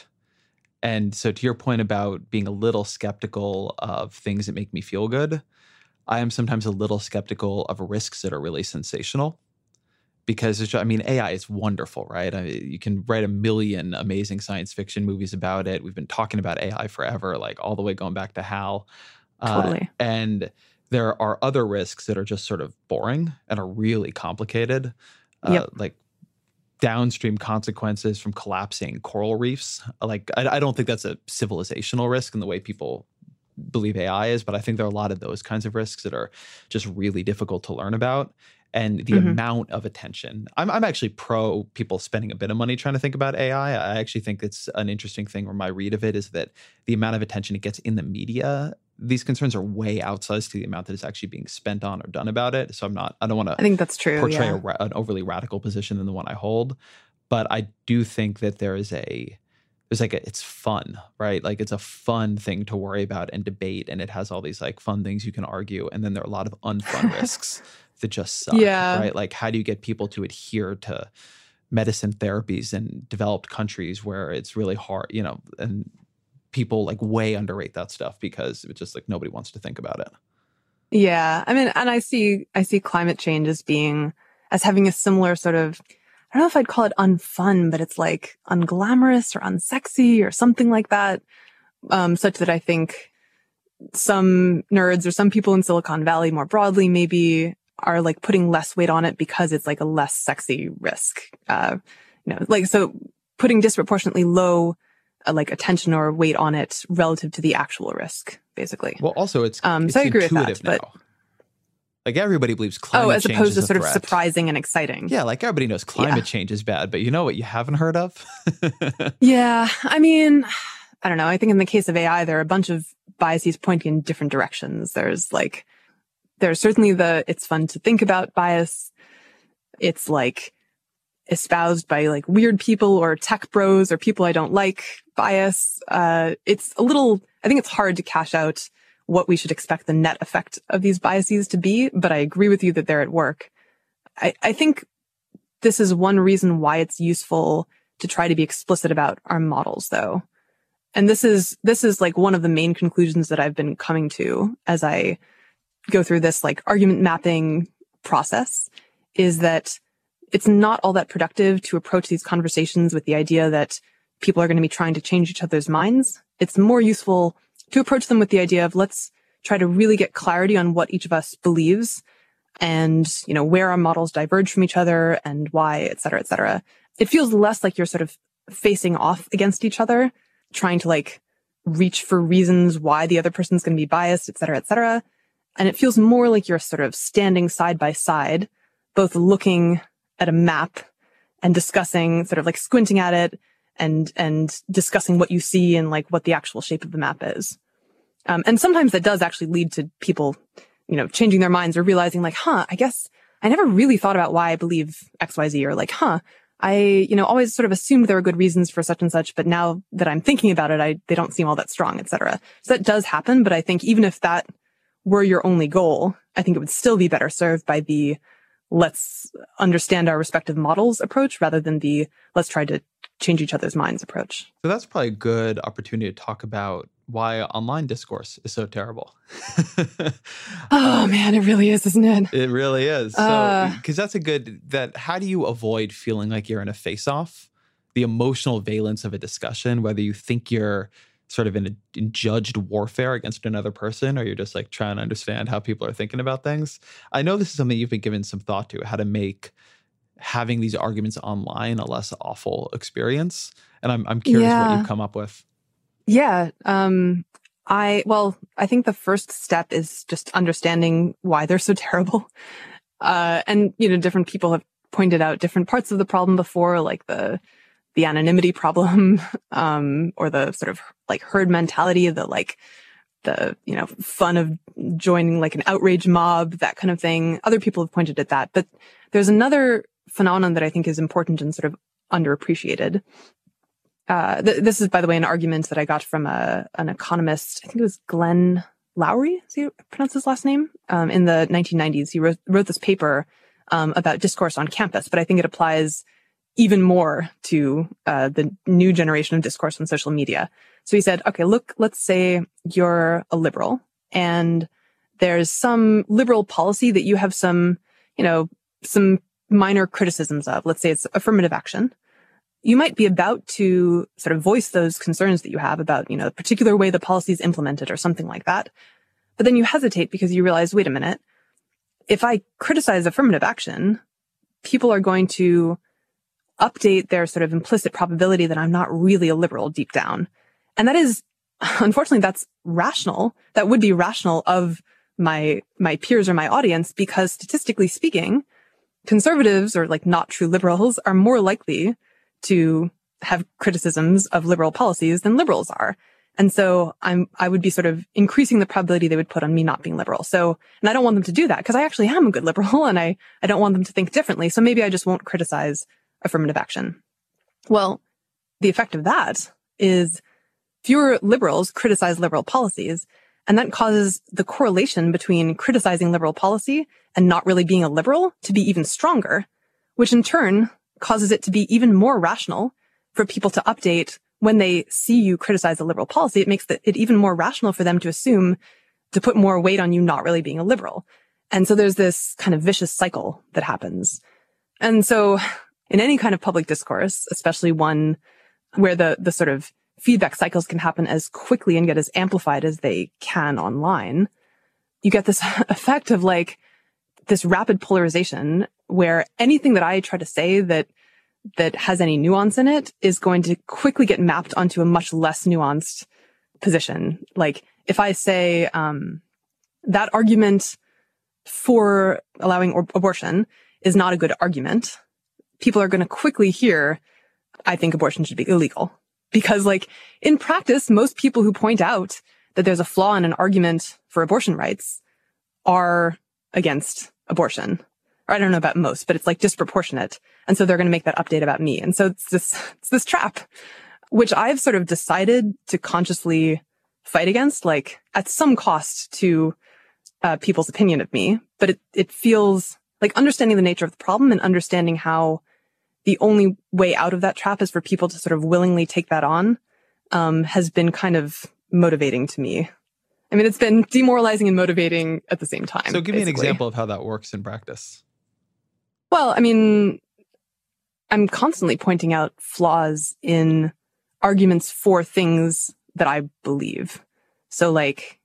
And so to your point about being a little skeptical of things that make me feel good, I am sometimes a little skeptical of risks that are really sensational. Because, it's, I mean, A I is wonderful, right? I mean, you can write a million amazing science fiction movies about it. We've been talking about A I forever, like all the way going back to HAL. Totally. Uh, and there are other risks that are just sort of boring and are really complicated, uh, yep. like downstream consequences from collapsing coral reefs. Like, I, I don't think that's a civilizational risk in the way people believe A I is, but I think there are a lot of those kinds of risks that are just really difficult to learn about. And the mm-hmm. amount of attention. I'm, I'm actually pro people spending a bit of money trying to think about A I. I actually think it's an interesting thing where my read of it is that the amount of attention it gets in the media, these concerns are way outsized to the amount that is actually being spent on or done about it. So I'm not, I don't want to I think that's true, portray yeah. a, an overly radical position than the one I hold. But I do think that there is a, there's like a, it's fun, right? Like it's a fun thing to worry about and debate. And it has all these like fun things you can argue. And then there are a lot of unfun risks that just suck, yeah. right? Like, how do you get people to adhere to medicine therapies in developed countries where it's really hard, you know, and people like way underrate that stuff because it's just like nobody wants to think about it. Yeah. I mean, and I see, I see climate change as being, as having a similar sort of, I don't know if I'd call it unfun, but it's like unglamorous or unsexy or something like that. Um, such that I think some nerds or some people in Silicon Valley more broadly maybe are like putting less weight on it because it's like a less sexy risk. Uh, you know, like, so putting disproportionately low uh, like attention or weight on it relative to the actual risk, basically. Well, also it's, um, it's so I agree intuitive with that, now. But Like everybody believes climate oh, as change opposed is to a sort of threat. surprising and exciting. Yeah, like everybody knows climate Yeah. change is bad, but you know what you haven't heard of? Yeah, I mean, I don't know. I think in the case of A I, there are a bunch of biases pointing in different directions. There's like, there's certainly the, it's fun to think about bias. It's like espoused by like weird people or tech bros or people I don't like bias. Uh, it's a little, I think it's hard to cash out what we should expect the net effect of these biases to be, but I agree with you that they're at work. I, I think this is one reason why it's useful to try to be explicit about our models, though. And this is, this is like one of the main conclusions that I've been coming to as I go through this like argument mapping process, is that it's not all that productive to approach these conversations with the idea that people are going to be trying to change each other's minds. It's more useful to approach them with the idea of let's try to really get clarity on what each of us believes and, you know, where our models diverge from each other and why, et cetera, et cetera. It feels less like you're sort of facing off against each other, trying to like reach for reasons why the other person's going to be biased, et cetera, et cetera. And it feels more like you're sort of standing side by side, both looking at a map and discussing, sort of like squinting at it and, and discussing what you see and like what the actual shape of the map is. Um, and sometimes that does actually lead to people, you know, changing their minds or realizing like, huh, I guess I never really thought about why I believe X, Y, Z, or like, huh, I, you know, always sort of assumed there were good reasons for such and such, but now that I'm thinking about it, I, they don't seem all that strong, et cetera. So that does happen. But I think even if that were your only goal, I think it would still be better served by the let's understand our respective models approach rather than the let's try to change each other's minds approach. So that's probably a good opportunity to talk about why online discourse is so terrible. Oh um, man, it really is, isn't it? It really is. So, Uh, because that's a good, that how do you avoid feeling like you're in a face-off? The emotional valence of a discussion, whether you think you're sort of in a in judged warfare against another person, or you're just like trying to understand how people are thinking about things. I know this is something you've been given some thought to, how to make having these arguments online a less awful experience. And I'm I'm curious Yeah. what you've come up with. Yeah. Um, I, well, I think the first step is just understanding why they're so terrible. Uh, and, you know, different people have pointed out different parts of the problem before, like the, the anonymity problem, um, or the sort of like herd mentality, the like, the, you know, fun of joining like an outrage mob, that kind of thing. Other people have pointed at that. But there's another phenomenon that I think is important and sort of underappreciated. Uh, th- this is, by the way, an argument that I got from a, an economist. I think it was Glenn Lowry, is he pronounce his last name? Um, in the nineteen nineties, he wrote, wrote this paper um, about discourse on campus, but I think it applies even more to uh, the new generation of discourse on social media. So he said, okay, look, let's say you're a liberal and there's some liberal policy that you have some, you know, some minor criticisms of. Let's say it's affirmative action. You might be about to sort of voice those concerns that you have about, you know, the particular way the policy is implemented or something like that. But then you hesitate because you realize, wait a minute, if I criticize affirmative action, people are going to update their sort of implicit probability that I'm not really a liberal deep down. And that is, unfortunately, that's rational. That would be rational of my, my peers or my audience, because statistically speaking, conservatives or like not true liberals are more likely to have criticisms of liberal policies than liberals are. And so I'm, I would be sort of increasing the probability they would put on me not being liberal. So, and I don't want them to do that because I actually am a good liberal and I, I don't want them to think differently. So maybe I just won't criticize affirmative action. Well, the effect of that is fewer liberals criticize liberal policies. And that causes the correlation between criticizing liberal policy and not really being a liberal to be even stronger, which in turn causes it to be even more rational for people to update when they see you criticize a liberal policy. It makes it even more rational for them to assume to put more weight on you not really being a liberal. And so there's this kind of vicious cycle that happens. And so in any kind of public discourse, especially one where the, the sort of feedback cycles can happen as quickly and get as amplified as they can online, you get this effect of like this rapid polarization where anything that I try to say that that has any nuance in it is going to quickly get mapped onto a much less nuanced position. Like if I say um, that argument for allowing or- abortion is not a good argument, people are going to quickly hear, I think abortion should be illegal. Because like in practice, most people who point out that there's a flaw in an argument for abortion rights are against abortion. Or I don't know about most, but it's like disproportionate. And so they're going to make that update about me. And so it's this, it's this trap, which I've sort of decided to consciously fight against, like at some cost to uh, people's opinion of me. But it, it feels like understanding the nature of the problem and understanding how the only way out of that trap is for people to sort of willingly take that on, um, has been kind of motivating to me. I mean, it's been demoralizing and motivating at the same time. So give me basically. an example of how that works in practice. Well, I mean, I'm constantly pointing out flaws in arguments for things that I believe. So like,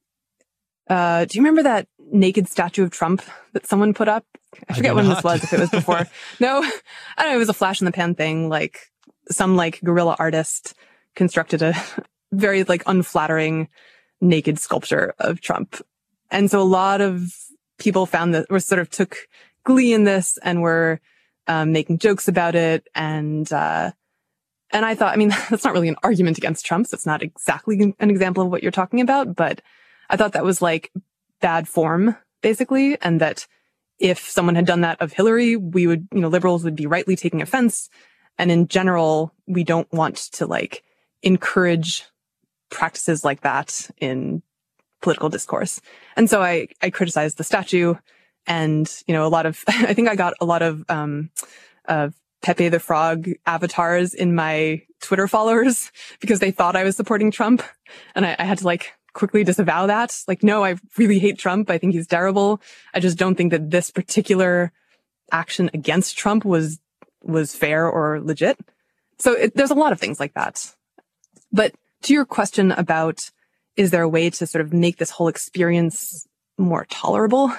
uh, do you remember that naked statue of Trump that someone put up? I forget when this was, if it was before. No, I don't know. It was a flash in the pan thing. Like some like guerrilla artist constructed a very like unflattering naked sculpture of Trump. And so a lot of people found that, or sort of took glee in this and were um, making jokes about it. And, uh, and I thought, I mean, that's not really an argument against Trump. So it's not exactly an example of what you're talking about, but I thought that was like bad form, basically. And that if someone had done that of Hillary, we would, you know, liberals would be rightly taking offense. And in general, we don't want to like encourage practices like that in political discourse. And so I, I criticized the statue and, you know, a lot of, I think I got a lot of, um, uh, Pepe the Frog avatars in my Twitter followers because they thought I was supporting Trump. And I, I had to like quickly disavow that. Like, no, I really hate Trump. I think he's terrible. I just don't think that this particular action against Trump was, was fair or legit. So it, there's a lot of things like that. But to your question about, is there a way to sort of make this whole experience more tolerable?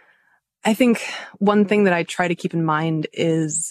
I think one thing that I try to keep in mind is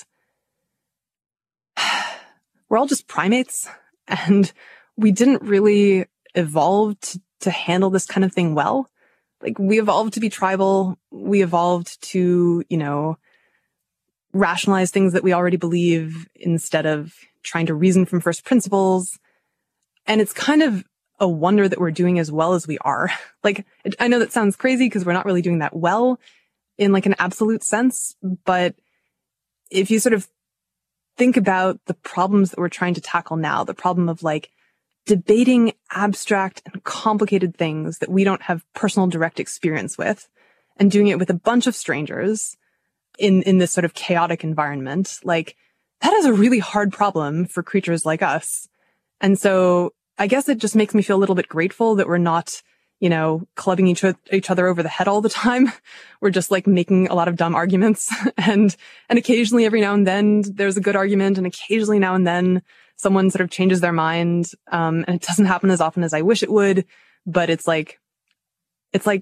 we're all just primates and we didn't really evolve to, to handle this kind of thing well. Like we evolved to be tribal. We evolved to, you know, rationalize things that we already believe instead of trying to reason from first principles. And it's kind of a wonder that we're doing as well as we are. Like, I know that sounds crazy because we're not really doing that well in like an absolute sense. But if you sort of think about the problems that we're trying to tackle now, the problem of like debating abstract and complicated things that we don't have personal direct experience with and doing it with a bunch of strangers in, in this sort of chaotic environment, like that is a really hard problem for creatures like us. And so I guess it just makes me feel a little bit grateful that we're not, you know, clubbing each, each other over the head all the time. We're just like making a lot of dumb arguments and, and occasionally every now and then there's a good argument and occasionally now and then someone sort of changes their mind. Um, and it doesn't happen as often as I wish it would, but it's like, it's like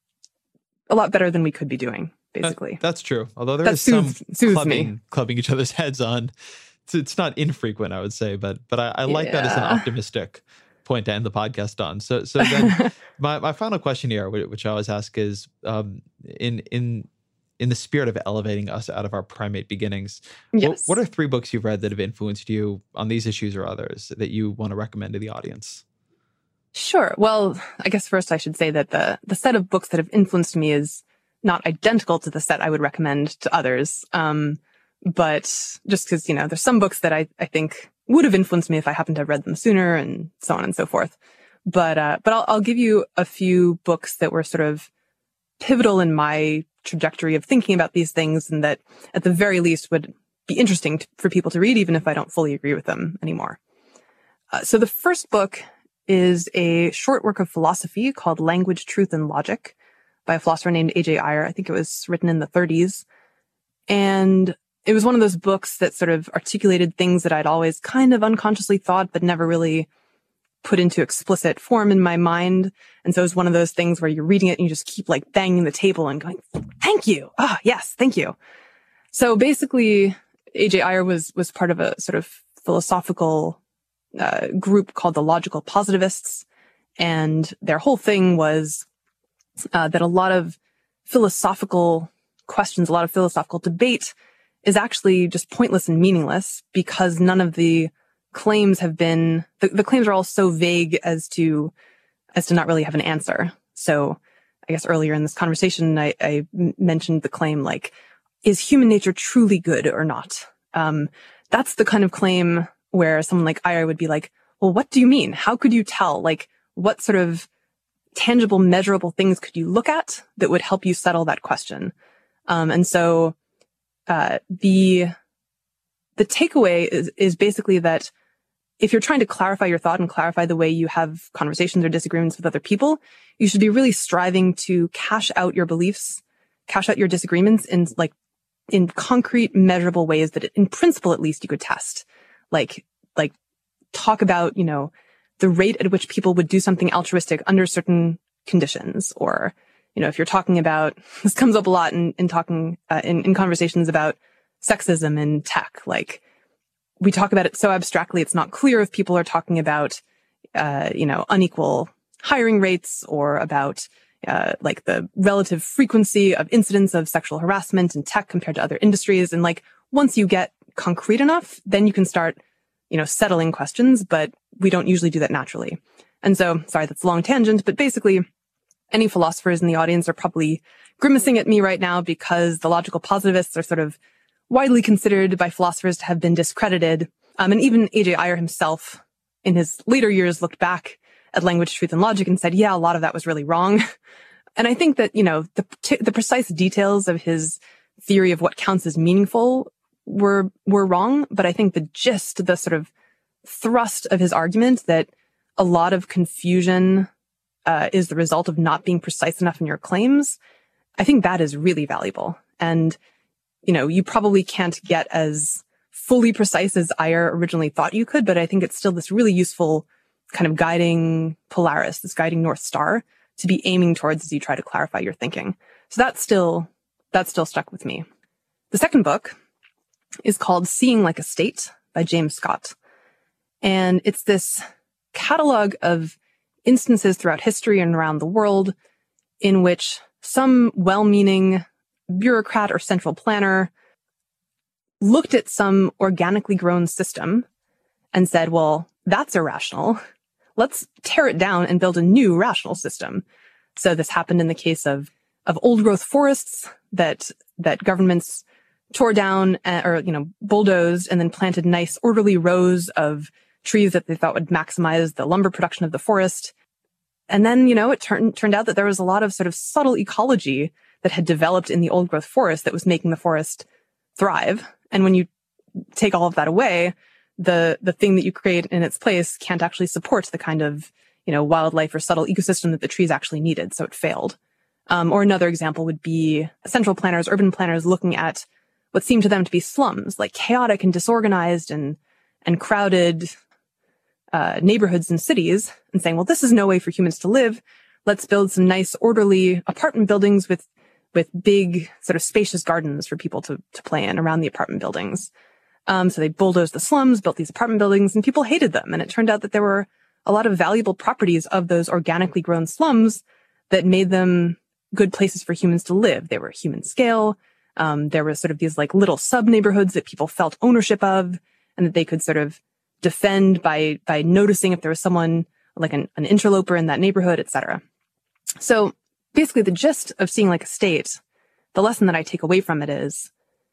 a lot better than we could be doing, basically. That, that's true. Although there that is soothes, some soothes clubbing, me. clubbing each other's heads on. It's, it's not infrequent, I would say, but but I, I like yeah. that as an optimistic point to end the podcast on. So so then my, my final question here, which I always ask, is um, in in in the spirit of elevating us out of our primate beginnings, yes. what, what are three books you've read that have influenced you on these issues or others that you want to recommend to the audience? Sure. Well, I guess first I should say that the the set of books that have influenced me is not identical to the set I would recommend to others. Um, but just because, you know, there's some books that I, I think would have influenced me if I happened to have read them sooner and so on and so forth. But, uh, but I'll, I'll give you a few books that were sort of pivotal in my trajectory of thinking about these things and that at the very least would be interesting to, for people to read, even if I don't fully agree with them anymore. Uh, so the first book is a short work of philosophy called Language, Truth, and Logic by a philosopher named A J Ayer. I think it was written in the thirties. And it was one of those books that sort of articulated things that I'd always kind of unconsciously thought, but never really put into explicit form in my mind. And so it was one of those things where you're reading it and you just keep like banging the table and going, thank you. Ah, yes, thank you. So basically A J Ayer was was part of a sort of philosophical uh, group called the Logical Positivists, and their whole thing was uh, that a lot of philosophical questions, a lot of philosophical debate is actually just pointless and meaningless because none of the claims have been, the, the claims are all so vague as to, as to not really have an answer. So I guess earlier in this conversation, I, I mentioned the claim like, is human nature truly good or not? Um, that's the kind of claim where someone like Ayer would be like, well, what do you mean? How could you tell? Like, what sort of tangible, measurable things could you look at that would help you settle that question? Um, and so, uh, the, the takeaway is, is basically that if you're trying to clarify your thought and clarify the way you have conversations or disagreements with other people, you should be really striving to cash out your beliefs, cash out your disagreements in like, in concrete, measurable ways that in principle, at least you could test. Like, like talk about, you know, the rate at which people would do something altruistic under certain conditions. Or, you know, if you're talking about, this comes up a lot in, in talking, uh, in, in conversations about sexism in tech. Like, we talk about it so abstractly, it's not clear if people are talking about, uh, you know, unequal hiring rates or about, uh, like the relative frequency of incidents of sexual harassment in tech compared to other industries. And like, once you get concrete enough, then you can start, you know, settling questions, but we don't usually do that naturally. And so, sorry, that's a long tangent, but basically any philosophers in the audience are probably grimacing at me right now because the logical positivists are sort of widely considered by philosophers to have been discredited. Um, and even A J Ayer himself in his later years looked back at Language, Truth, and Logic and said, yeah, a lot of that was really wrong. And I think that, you know, the, t- the precise details of his theory of what counts as meaningful were, were wrong. But I think the gist, the sort of thrust of his argument that a lot of confusion uh, is the result of not being precise enough in your claims, I think that is really valuable. And, you know, you probably can't get as fully precise as Ayer originally thought you could, but I think it's still this really useful kind of guiding Polaris, this guiding North Star to be aiming towards as you try to clarify your thinking. So that's still, that's still stuck with me. The second book is called Seeing Like a State by James Scott. And it's this catalog of instances throughout history and around the world in which some well-meaning bureaucrat or central planner looked at some organically grown system and said, well, that's irrational. Let's tear it down and build a new rational system. So this happened in the case of, of old growth forests that, that governments tore down uh, or, you know, bulldozed and then planted nice orderly rows of trees that they thought would maximize the lumber production of the forest. And then, you know, it turned, turned out that there was a lot of sort of subtle ecology that had developed in the old growth forest that was making the forest thrive. And when you take all of that away, the, the thing that you create in its place can't actually support the kind of, you know, wildlife or subtle ecosystem that the trees actually needed. So it failed. Um, or another example would be central planners, urban planners looking at what seemed to them to be slums, like chaotic and disorganized and, and crowded, uh, neighborhoods and cities and saying, well, this is no way for humans to live. Let's build some nice, orderly apartment buildings with, with big sort of spacious gardens for people to, to play in around the apartment buildings. Um, so they bulldozed the slums, built these apartment buildings, and people hated them. And it turned out that there were a lot of valuable properties of those organically grown slums that made them good places for humans to live. They were human scale. Um, there were sort of these like little sub neighborhoods that people felt ownership of and that they could sort of defend by, by noticing if there was someone like an, an interloper in that neighborhood, et cetera. So basically the gist of Seeing Like a State, the lesson that I take away from it is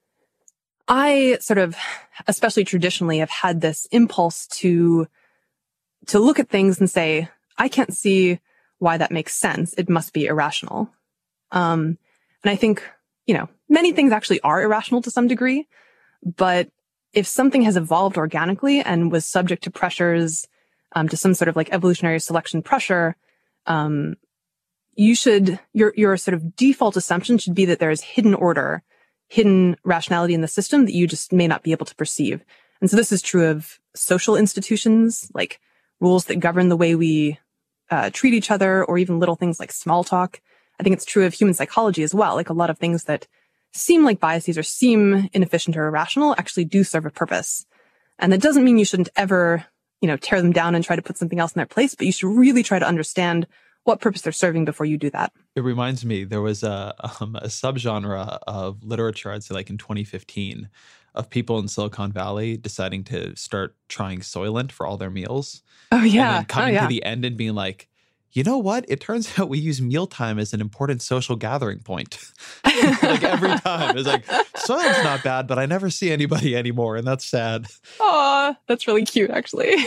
I sort of, especially traditionally, have had this impulse to, to look at things and say, I can't see why that makes sense. It must be irrational. Um, and I think, you know, many things actually are irrational to some degree, but if something has evolved organically and was subject to pressures, um, to some sort of like evolutionary selection pressure, um, you should, your, your sort of default assumption should be that there is hidden order, hidden rationality in the system that you just may not be able to perceive. And so this is true of social institutions, like rules that govern the way we uh, treat each other, or even little things like small talk. I think it's true of human psychology as well, like a lot of things that seem like biases or seem inefficient or irrational actually do serve a purpose. And that doesn't mean you shouldn't ever, you know, tear them down and try to put something else in their place, but you should really try to understand what purpose they're serving before you do that. It reminds me, there was a, um, a subgenre of literature, I'd say like in twenty fifteen, of people in Silicon Valley deciding to start trying Soylent for all their meals. Oh, yeah. And then coming oh, yeah. to the end and being like, you know what? It turns out we use mealtime as an important social gathering point. Like every time. It's like, Soylent's not bad, but I never see anybody anymore, and that's sad. Aw, that's really cute, actually.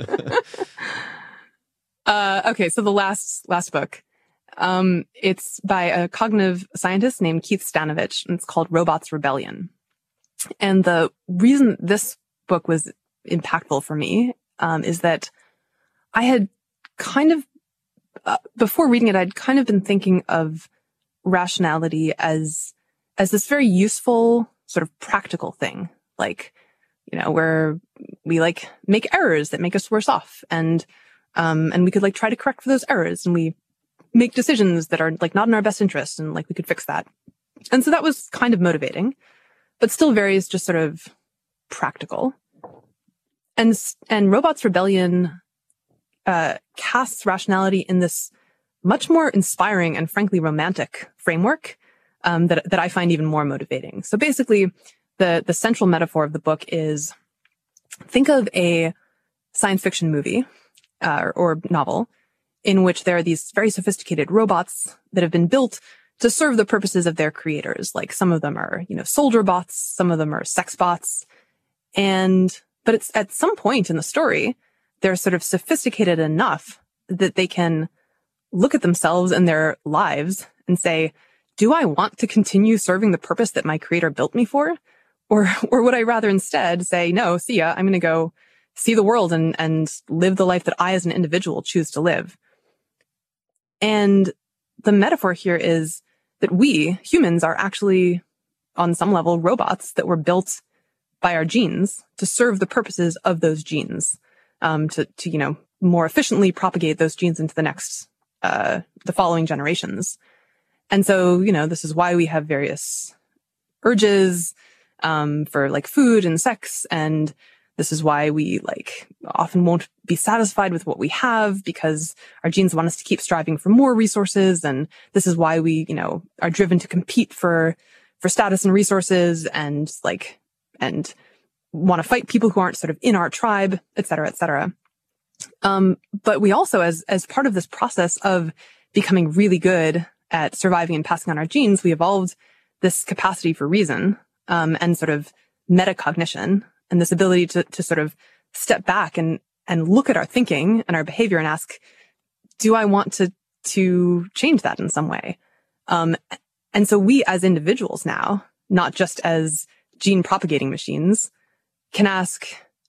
uh, okay, so the last last book. Um, it's by a cognitive scientist named Keith Stanovich, and it's called Robots Rebellion. And the reason this book was impactful for me um, is that I had kind of Uh, before reading it, I'd kind of been thinking of rationality as, as this very useful sort of practical thing. Like, you know, where we like make errors that make us worse off. And, um, and we could like try to correct for those errors, and we make decisions that are like not in our best interest, and like we could fix that. And so that was kind of motivating, but still very is just sort of practical. And, and Robots Rebellion Uh, casts rationality in this much more inspiring and frankly romantic framework um, that that I find even more motivating. So basically, the the central metaphor of the book is, think of a science fiction movie uh, or novel in which there are these very sophisticated robots that have been built to serve the purposes of their creators. Like some of them are, you know, soldier bots, some of them are sex bots, and but it's at some point in the story, they're sort of sophisticated enough that they can look at themselves and their lives and say, do I want to continue serving the purpose that my creator built me for? Or, or would I rather instead say, no, see ya, I'm going to go see the world and, and live the life that I as an individual choose to live. And the metaphor here is that we humans are actually on some level robots that were built by our genes to serve the purposes of those genes. Um, to, to, you know, more efficiently propagate those genes into the next, uh, the following generations. And so, you know, this is why we have various urges, um, for like food and sex. And this is why we like often won't be satisfied with what we have because our genes want us to keep striving for more resources. And this is why we, you know, are driven to compete for, for status and resources and like, and want to fight people who aren't sort of in our tribe, et cetera, et cetera. Um, but we also, as, as part of this process of becoming really good at surviving and passing on our genes, we evolved this capacity for reason, um, and sort of metacognition, and this ability to, to sort of step back and, and look at our thinking and our behavior and ask, do I want to, to change that in some way? Um, and so we as individuals now, not just as gene propagating machines, can ask,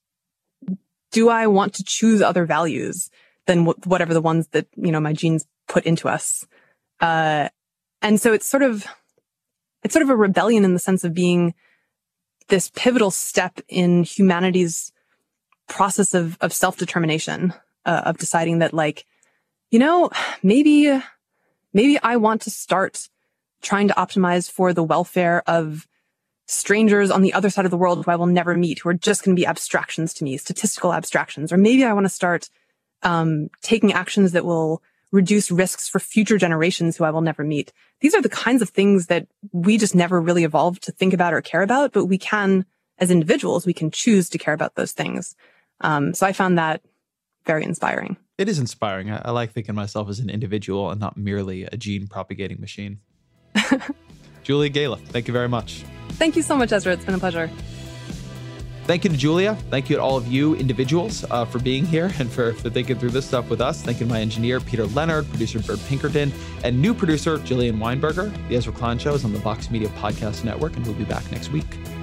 do I want to choose other values than wh- whatever the ones that, you know, my genes put into us? Uh, and so it's sort of, it's sort of a rebellion in the sense of being this pivotal step in humanity's process of, of self-determination, uh, of deciding that like, you know, maybe, maybe I want to start trying to optimize for the welfare of strangers on the other side of the world who I will never meet, who are just going to be abstractions to me, statistical abstractions. Or maybe I want to start um, taking actions that will reduce risks for future generations who I will never meet. These are the kinds of things that we just never really evolved to think about or care about, but we can, as individuals, we can choose to care about those things. Um, so I found that very inspiring. It is inspiring. I, I like thinking of myself as an individual and not merely a gene propagating machine. Julia Galef, thank you very much. Thank you so much, Ezra. It's been a pleasure. Thank you to Julia. Thank you to all of you individuals uh, for being here and for, for thinking through this stuff with us. Thank you to my engineer, Peter Leonard, producer Bird Pinkerton, and new producer, Jillian Weinberger. The Ezra Klein Show is on the Vox Media Podcast Network, and we'll be back next week.